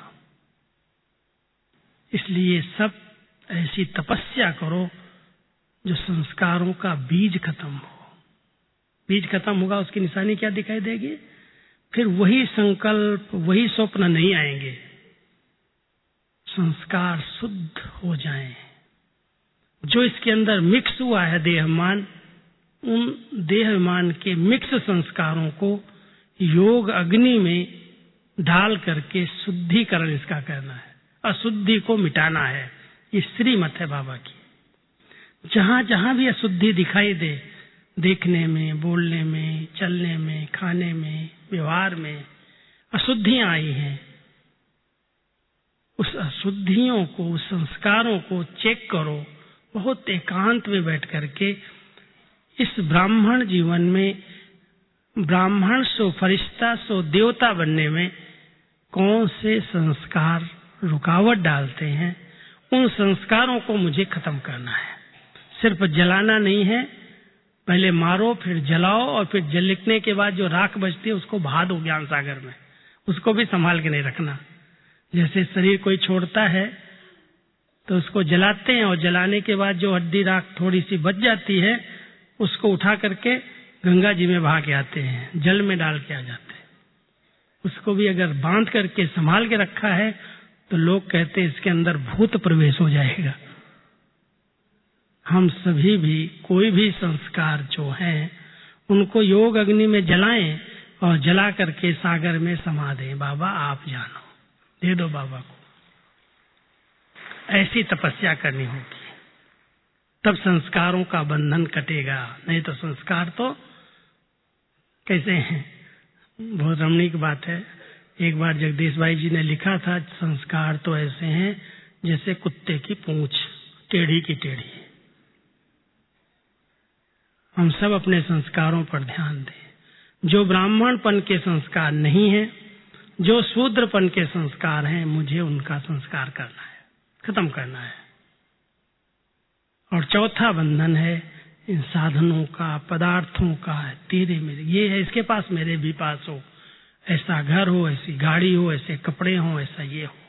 इसलिए सब ऐसी तपस्या करो जो संस्कारों का बीज खत्म हो। बीज खत्म होगा, उसकी निशानी क्या दिखाई देगी? फिर वही संकल्प, वही स्वप्न नहीं आएंगे। संस्कार शुद्ध हो जाएं। जो इसके अंदर मिक्स हुआ है देहमान, उन देहमान के मिक्स संस्कारों को योग अग्नि में डाल करके शुद्धिकरण इसका करना है, अशुद्धि को मिटाना है। ये श्रीमत है बाबा की। जहां जहां भी अशुद्धि दिखाई दे, देखने में, बोलने में, चलने में, खाने में, व्यवहार में अशुद्धियां आई हैं, उस अशुद्धियों को, उस संस्कारों को चेक करो। बहुत एकांत में बैठ करके इस ब्राह्मण जीवन में, ब्राह्मण सो फरिश्ता सो देवता बनने में कौन से संस्कार रुकावट डालते हैं, उन संस्कारों को मुझे खत्म करना है। सिर्फ जलाना नहीं है, पहले मारो फिर जलाओ, और फिर जलने के बाद जो राख बचती है उसको बहा दो ज्ञान सागर में। उसको भी संभाल के नहीं रखना। जैसे शरीर कोई छोड़ता है तो उसको जलाते हैं, और जलाने के बाद जो हड्डी राख थोड़ी सी बच जाती है उसको उठा करके गंगा जी में बहा के आते हैं, जल में डाल के आ जाते हैं। उसको भी अगर बांध करके संभाल के रखा है तो लोग कहते हैं इसके अंदर भूत प्रवेश हो जाएगा। हम सभी भी कोई भी संस्कार जो हैं उनको योग अग्नि में जलाएं और जला करके सागर में समा दें। बाबा आप जानो, दे दो बाबा को। ऐसी तपस्या करनी होगी। तब संस्कारों का बंधन कटेगा, नहीं तो संस्कार तो कैसे हैं। बहुत रमणीक बात है। एक बार जगदीश भाई जी ने लिखा था, संस्कार तो ऐसे हैं जैसे कुत्ते की पूंछ, टेढ़ी की टेढ़ी। हम सब अपने संस्कारों पर ध्यान दें। जो ब्राह्मणपन के संस्कार नहीं है, जो शूद्रपन के संस्कार हैं, मुझे उनका संस्कार करना है, खत्म करना है। और चौथा बंधन है इन साधनों का, पदार्थों का, तेरे मेरे, ये है इसके पास मेरे भी पास हो, ऐसा घर हो, ऐसी गाड़ी हो, ऐसे कपड़े हो, ऐसा ये हो।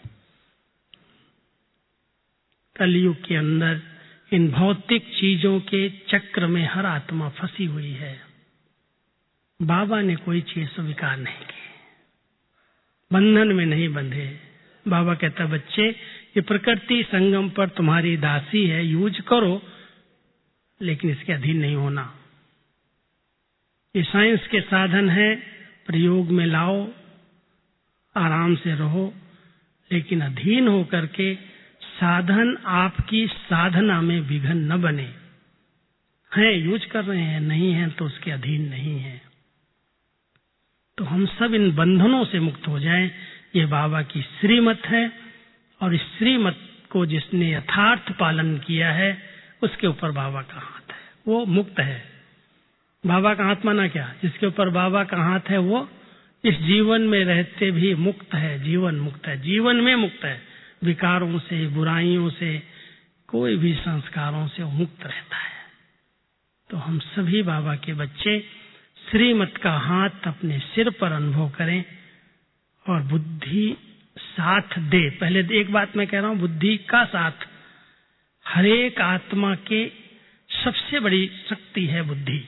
कलयुग के अंदर इन भौतिक चीजों के चक्र में हर आत्मा फंसी हुई है। बाबा ने कोई चीज स्वीकार नहीं की, बंधन में नहीं बंधे। बाबा कहता, बच्चे ये प्रकृति संगम पर तुम्हारी दासी है, यूज करो, लेकिन इसके अधीन नहीं होना। ये साइंस के साधन है, प्रयोग में लाओ, आराम से रहो, लेकिन अधीन होकर के साधन आपकी साधना में विघन न बने। हैं यूज कर रहे हैं, नहीं है तो उसके अधीन नहीं है। तो हम सब इन बंधनों से मुक्त हो जाएं, ये बाबा की श्रीमत है। और इस श्रीमत को जिसने यथार्थ पालन किया है, उसके ऊपर बाबा का हाथ है, वो मुक्त है। बाबा का हाथ माना क्या? जिसके ऊपर बाबा का हाथ है वो इस जीवन में रहते भी मुक्त है, जीवन मुक्त है, जीवन में मुक्त है। विकारों से, बुराइयों से, कोई भी संस्कारों से मुक्त रहता है। तो हम सभी बाबा के बच्चे श्रीमत का हाथ अपने सिर पर अनुभव करें और बुद्धि साथ दे। पहले एक बात मैं कह रहा हूं, बुद्धि का साथ। हर एक आत्मा के सबसे बड़ी शक्ति है बुद्धि।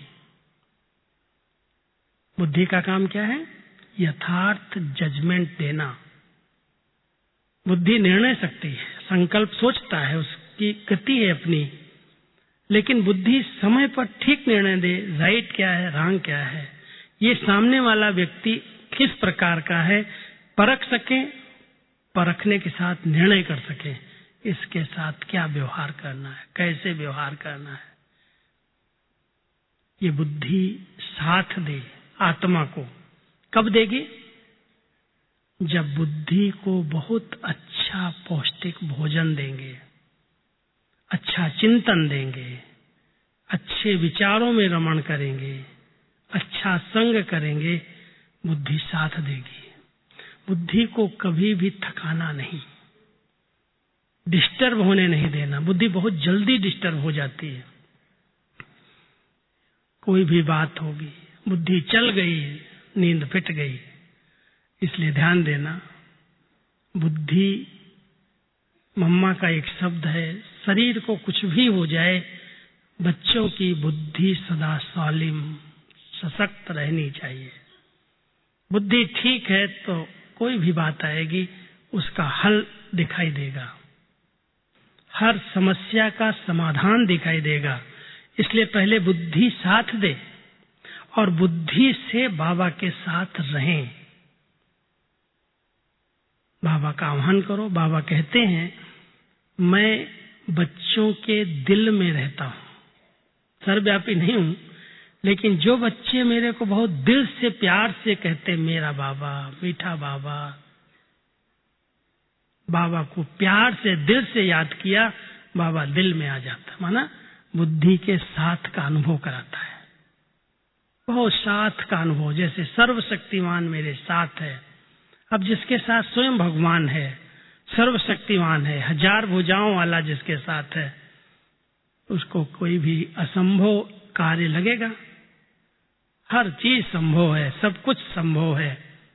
बुद्धि का काम क्या है? यथार्थ जजमेंट देना। बुद्धि निर्णय शक्ति है, संकल्प सोचता है, उसकी गति है अपनी, लेकिन बुद्धि समय पर ठीक निर्णय दे, राइट क्या है, रॉन्ग क्या है, ये सामने वाला व्यक्ति किस प्रकार का है, परख सके, परखने के साथ निर्णय कर सके, इसके साथ क्या व्यवहार करना है, कैसे व्यवहार करना है। ये बुद्धि साथ दे आत्मा को। कब देगी? जब बुद्धि को बहुत अच्छा पौष्टिक भोजन देंगे, अच्छा चिंतन देंगे, अच्छे विचारों में रमण करेंगे, अच्छा संग करेंगे, बुद्धि साथ देगी। बुद्धि को कभी भी थकाना नहीं, डिस्टर्ब होने नहीं देना। बुद्धि बहुत जल्दी डिस्टर्ब हो जाती है। कोई भी बात होगी, बुद्धि चल गई, नींद फिट गई। इसलिए ध्यान देना, बुद्धि मम्मा का एक शब्द है। शरीर को कुछ भी हो जाए, बच्चों की बुद्धि सदा सालिम सशक्त रहनी चाहिए। बुद्धि ठीक है तो कोई भी बात आएगी, उसका हल दिखाई देगा, हर समस्या का समाधान दिखाई देगा। इसलिए पहले बुद्धि साथ दे और बुद्धि से बाबा के साथ रहें। बाबा का आह्वान करो। बाबा कहते हैं, मैं बच्चों के दिल में रहता हूं, सर्वव्यापी नहीं हूं, लेकिन जो बच्चे मेरे को बहुत दिल से प्यार से कहते मेरा बाबा, मीठा बाबा, बाबा को प्यार से दिल से याद किया, बाबा दिल में आ जाता। माना बुद्धि के साथ का अनुभव कराता है, बहुत साथ का अनुभव, जैसे सर्वशक्तिमान मेरे साथ है। अब जिसके साथ स्वयं भगवान है, सर्वशक्तिमान है, 1000 भुजाओं वाला जिसके साथ है, उसको कोई भी असंभव कार्य लगेगा? हर चीज संभव है, सब कुछ संभव है।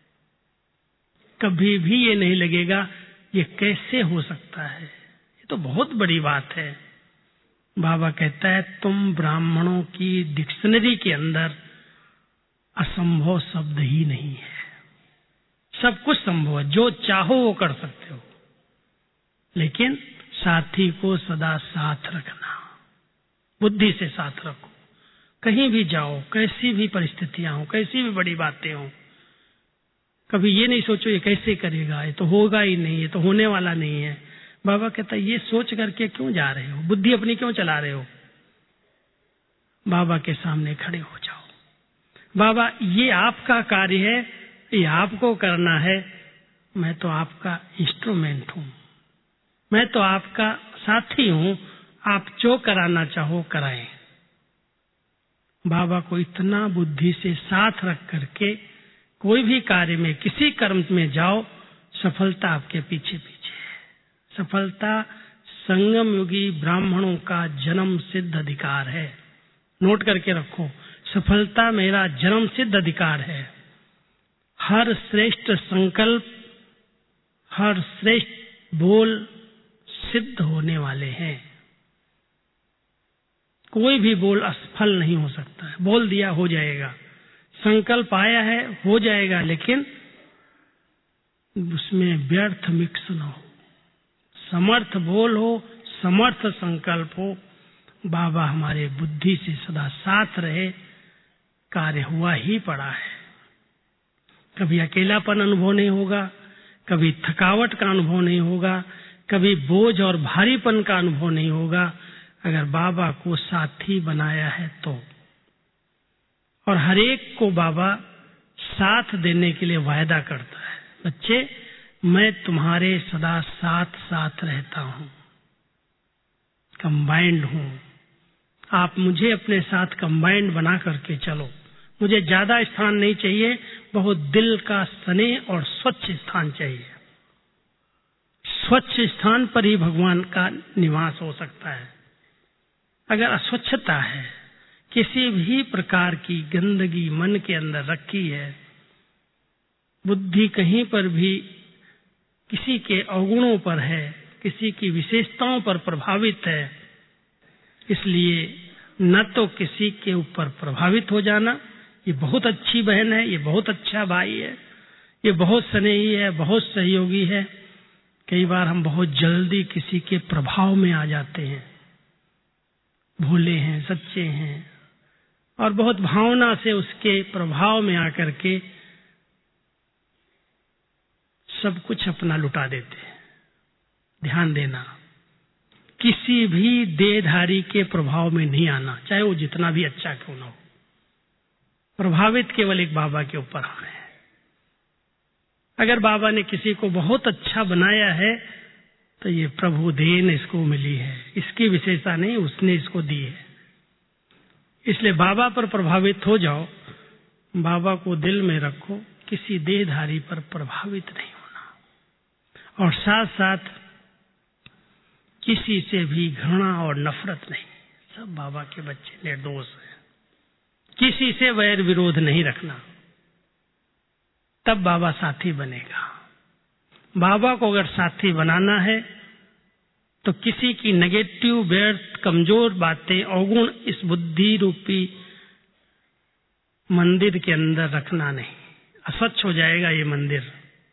कभी भी ये नहीं लगेगा ये कैसे हो सकता है। ये तो बहुत बड़ी बात है। बाबा कहता है, तुम ब्राह्मणों की डिक्शनरी के अंदर असंभव शब्द ही नहीं है, सब कुछ संभव है। जो चाहो वो कर सकते हो, लेकिन साथी को सदा साथ रखना, बुद्धि से साथ रखो। कहीं भी जाओ, कैसी भी परिस्थितियां हो, कैसी भी बड़ी बातें हो, कभी ये नहीं सोचो ये कैसे करेगा, ये तो होगा ही नहीं, ये तो होने वाला नहीं है। बाबा कहता है, ये सोच करके क्यों जा रहे हो, बुद्धि अपनी क्यों चला रहे हो? बाबा के सामने खड़े हो जाओ। बाबा, ये आपका कार्य है, ये आपको करना है, मैं तो आपका इंस्ट्रूमेंट हूं, मैं तो आपका साथी हूं, आप जो कराना चाहो कराएं। बाबा को इतना बुद्धि से साथ रख करके कोई भी कार्य में, किसी कर्म में जाओ, सफलता आपके पीछे पीछे है। सफलता संगम युगी ब्राह्मणों का जन्म सिद्ध अधिकार है। नोट करके रखो, सफलता मेरा जन्म सिद्ध अधिकार है। हर श्रेष्ठ संकल्प, हर श्रेष्ठ बोल सिद्ध होने वाले हैं। कोई भी बोल असफल नहीं हो सकता है। बोल दिया हो जाएगा, संकल्प आया है हो जाएगा, लेकिन उसमें व्यर्थ मिक्स न हो। समर्थ बोल हो, समर्थ संकल्प हो। बाबा हमारे बुद्धि से सदा साथ रहे, कार्य हुआ ही पड़ा है। कभी अकेलापन अनुभव नहीं होगा, कभी थकावट का अनुभव नहीं होगा, कभी बोझ और भारीपन का अनुभव नहीं होगा, अगर बाबा को साथी बनाया है तो। और हर एक को बाबा साथ देने के लिए वायदा करता है, बच्चे मैं तुम्हारे सदा साथ साथ रहता हूं, कंबाइंड हूं, आप मुझे अपने साथ कंबाइंड बना करके चलो। मुझे ज्यादा स्थान नहीं चाहिए, बहुत दिल का स्नेह और स्वच्छ स्थान चाहिए। स्वच्छ स्थान पर ही भगवान का निवास हो सकता है। अगर अस्वच्छता है, किसी भी प्रकार की गंदगी मन के अंदर रखी है, बुद्धि कहीं पर भी किसी के अवगुणों पर है, किसी की विशेषताओं पर प्रभावित है, इसलिए न तो किसी के ऊपर प्रभावित हो जाना, ये बहुत अच्छी बहन है, ये बहुत अच्छा भाई है, ये बहुत स्नेही है, बहुत सहयोगी है। कई बार हम बहुत जल्दी किसी के प्रभाव में आ जाते हैं, भोले हैं, सच्चे हैं, और बहुत भावना से उसके प्रभाव में आकर के सब कुछ अपना लुटा देते हैं। ध्यान देना, किसी भी देहधारी के प्रभाव में नहीं आना, चाहे वो जितना भी अच्छा क्यों ना हो। प्रभावित केवल एक बाबा के ऊपर हम हैं। अगर बाबा ने किसी को बहुत अच्छा बनाया है तो ये प्रभु देन इसको मिली है, इसकी विशेषता नहीं, उसने इसको दी है। इसलिए बाबा पर प्रभावित हो जाओ, बाबा को दिल में रखो, किसी देहधारी पर प्रभावित नहीं होना, और साथ साथ किसी से भी घृणा और नफरत नहीं। सब बाबा के बच्चे निर्दोष हैं, किसी से वैर विरोध नहीं रखना, तब बाबा साथी बनेगा। बाबा को अगर साथी बनाना है तो किसी की नेगेटिव, व्यर्थ, कमजोर बातें, अवगुण इस बुद्धि रूपी मंदिर के अंदर रखना नहीं। अस्वच्छ हो जाएगा ये मंदिर।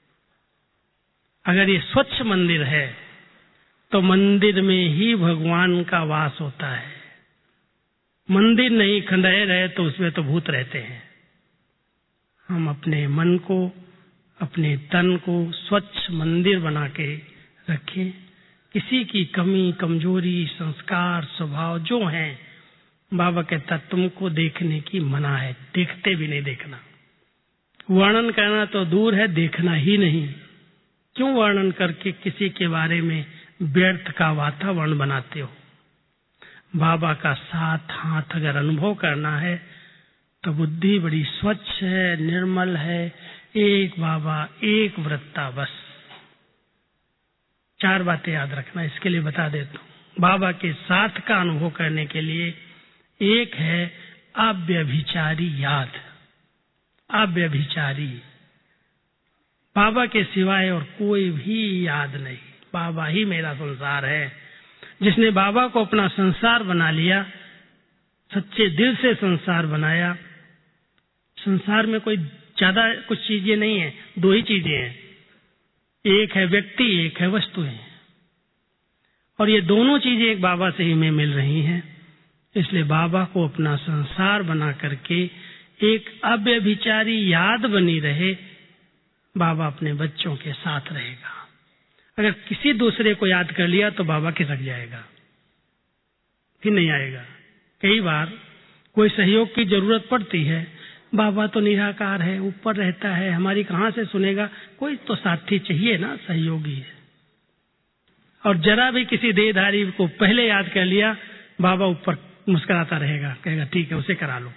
अगर ये स्वच्छ मंदिर है तो मंदिर में ही भगवान का वास होता है। मंदिर नहीं खंडहर है तो उसमें तो भूत रहते हैं। हम अपने मन को, अपने तन को स्वच्छ मंदिर बना के रखें। किसी की कमी, कमजोरी, संस्कार, स्वभाव जो हैं, बाबा कहता तुमको देखने की मना है, देखते भी नहीं देखना। वर्णन करना तो दूर है, देखना ही नहीं। क्यों वर्णन करके किसी के बारे में व्यर्थ का वातावरण बनाते हो? बाबा का साथ हाथ अगर अनुभव करना है तो बुद्धि बड़ी स्वच्छ है, निर्मल है। एक बाबा, एक वृत्ता, बस। 4 बातें याद रखना, इसके लिए बता देता हूं। बाबा के साथ का अनुभव करने के लिए एक है अव्यभिचारी याद। अव्यभिचारी, बाबा के सिवाय और कोई भी याद नहीं। बाबा ही मेरा संसार है। जिसने बाबा को अपना संसार बना लिया, सच्चे दिल से संसार बनाया। संसार में कोई ज्यादा कुछ चीजें नहीं है, 2 ही चीजें हैं, एक है व्यक्ति, एक है वस्तुएं। और ये दोनों चीजें एक बाबा से ही में मिल रही हैं। इसलिए बाबा को अपना संसार बना करके एक अव्यभिचारी याद बनी रहे, बाबा अपने बच्चों के साथ रहेगा। अगर किसी दूसरे को याद कर लिया तो बाबा खिसक जाएगा, फिर नहीं आएगा। कई बार कोई सहयोग की जरूरत पड़ती है, बाबा तो निराकार है, ऊपर रहता है, हमारी कहाँ से सुनेगा, कोई तो साथी चाहिए ना, सहयोगी है। और जरा भी किसी देहधारी को पहले याद कर लिया, बाबा ऊपर मुस्कुराता रहेगा, कहेगा ठीक है उसे करा लो।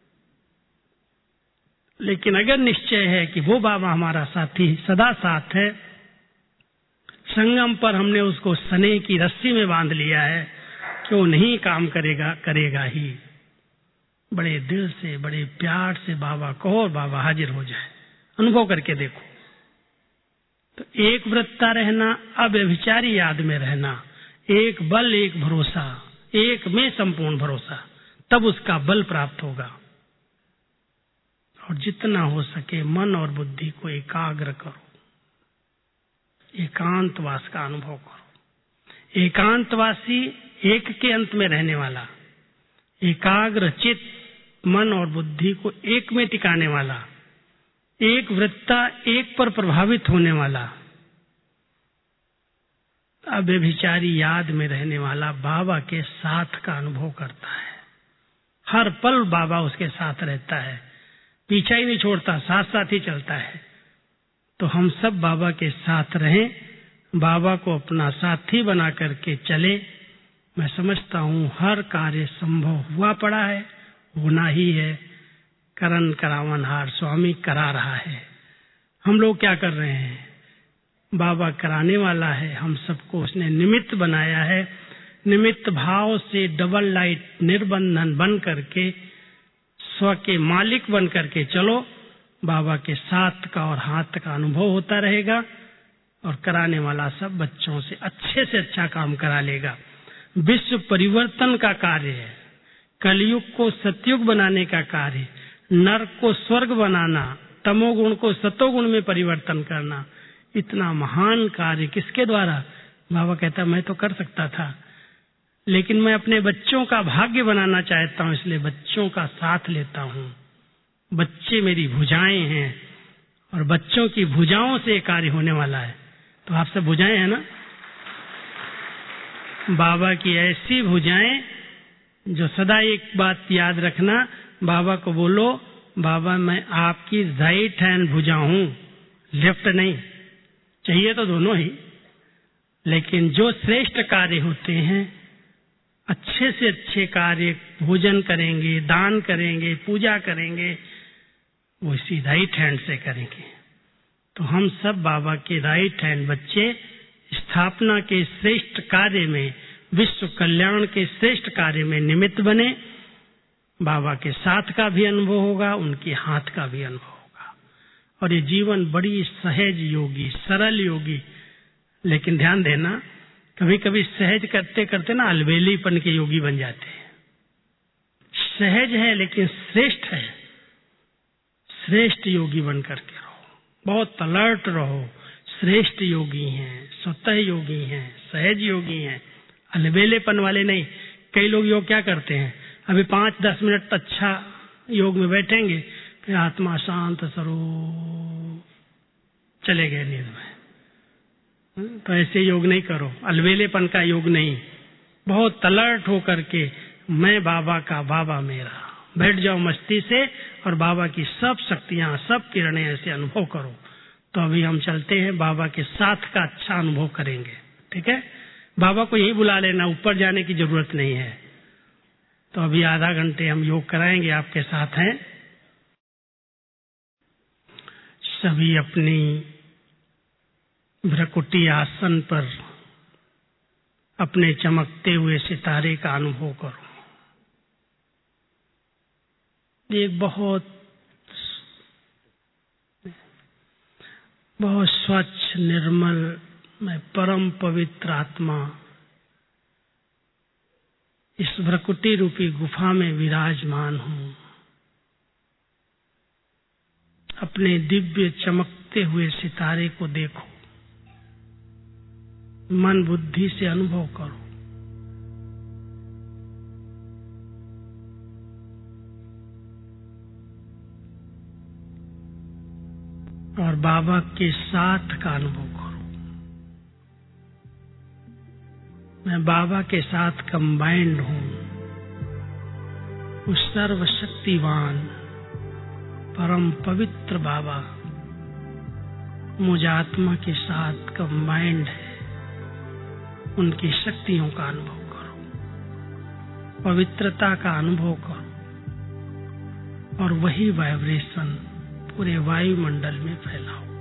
लेकिन अगर निश्चय है कि वो बाबा हमारा साथी सदा साथ है, संगम पर हमने उसको स्नेह की रस्सी में बांध लिया है कि वो नहीं काम करेगा, करेगा ही। बड़े दिल से, बड़े प्यार से बाबा कहो और बाबा हाजिर हो जाए। अनुभव करके देखो। तो एक वृत्ता रहना, अव्यभिचारी याद में रहना, एक बल एक भरोसा, एक में संपूर्ण भरोसा, तब उसका बल प्राप्त होगा। और जितना हो सके मन और बुद्धि को एकाग्र करो, एकांतवास का अनुभव करो। एकांतवासी एक के अंत में रहने वाला, एकाग्र चित्त मन और बुद्धि को एक में टिकाने वाला, एक वृत्ता एक पर प्रभावित होने वाला, अव्यभिचारी याद में रहने वाला बाबा के साथ का अनुभव करता है। हर पल बाबा उसके साथ रहता है, पीछा ही नहीं छोड़ता, साथ साथ ही चलता है। तो हम सब बाबा के साथ रहें, बाबा को अपना साथी बना करके चले। मैं समझता हूँ हर कार्य संभव हुआ पड़ा है, होना ही है। करन करावनहार स्वामी करा रहा है। हम लोग क्या कर रहे हैं? बाबा कराने वाला है, हम सबको उसने निमित्त बनाया है। निमित्त भाव से डबल लाइट निर्बंधन बन करके स्व के मालिक बन करके चलो। बाबा के साथ का और हाथ का अनुभव होता रहेगा और कराने वाला सब बच्चों से अच्छा काम करा लेगा। विश्व परिवर्तन का कार्य है, कलयुग को सतयुग बनाने का कार्य, नरक को स्वर्ग बनाना, तमोगुण को सतोगुण में परिवर्तन करना, इतना महान कार्य किसके द्वारा? बाबा कहता मैं तो कर सकता था, लेकिन मैं अपने बच्चों का भाग्य बनाना चाहता हूँ, इसलिए बच्चों का साथ लेता हूँ। बच्चे मेरी भुजाएं हैं और बच्चों की भुजाओं से कार्य होने वाला है। तो आप सब भुजाएं हैं ना? बाबा की ऐसी भुजाएं जो सदा एक बात याद रखना, बाबा को बोलो बाबा मैं आपकी राइट हैंड भुजा हूं, लेफ्ट नहीं। चाहिए तो दोनों ही, लेकिन जो श्रेष्ठ कार्य होते हैं, अच्छे से अच्छे कार्य, भोजन करेंगे, दान करेंगे, पूजा करेंगे, वो इसी राइट हैंड से करेंगे। तो हम सब बाबा के राइट हैंड बच्चे स्थापना के श्रेष्ठ कार्य में, विश्व कल्याण के श्रेष्ठ कार्य में निमित्त बने। बाबा के साथ का भी अनुभव होगा, उनके हाथ का भी अनुभव होगा। और ये जीवन बड़ी सहज योगी, सरल योगी। लेकिन ध्यान देना, कभी कभी सहज करते करते ना अलबेलीपन के योगी बन जाते हैं। सहज है लेकिन श्रेष्ठ है। श्रेष्ठ योगी बन करके रहो, बहुत अलर्ट रहो। श्रेष्ठ योगी हैं, स्वतः योगी हैं, सहज योगी हैं, अलबेलेपन वाले नहीं। कई लोग योग क्या करते हैं, अभी 5-10 मिनट अच्छा योग में बैठेंगे, फिर आत्मा शांत स्वरूप चले गए नींद में। तो ऐसे योग नहीं करो, अलबेलेपन का योग नहीं। बहुत अलर्ट हो करके मैं बाबा का, बाबा मेरा, बैठ जाओ मस्ती से और बाबा की सब शक्तियां, सब किरणें ऐसे अनुभव करो। तो अभी हम चलते हैं, बाबा के साथ का अच्छा अनुभव करेंगे। ठीक है? बाबा को यही बुला लेना, ऊपर जाने की जरूरत नहीं है। तो अभी आधा घंटे हम योग कराएंगे, आपके साथ हैं। सभी अपनी भ्रकुटी आसन पर अपने चमकते हुए सितारे का अनुभव करो। एक बहुत स्वच्छ, निर्मल, मैं परम पवित्र आत्मा इस भ्रकुटी रूपी गुफा में विराजमान हूँ। अपने दिव्य चमकते हुए सितारे को देखो, मन बुद्धि से अनुभव करो। और बाबा के साथ का अनुभव करो। मैं बाबा के साथ कंबाइंड हूँ। उस सर्वशक्तिवान परम पवित्र बाबा मुझ आत्मा के साथ का माइंड है, उनकी शक्तियों का अनुभव करो, पवित्रता का अनुभव करो, और वही वाइब्रेशन पूरे वायुमंडल में फैलाओ।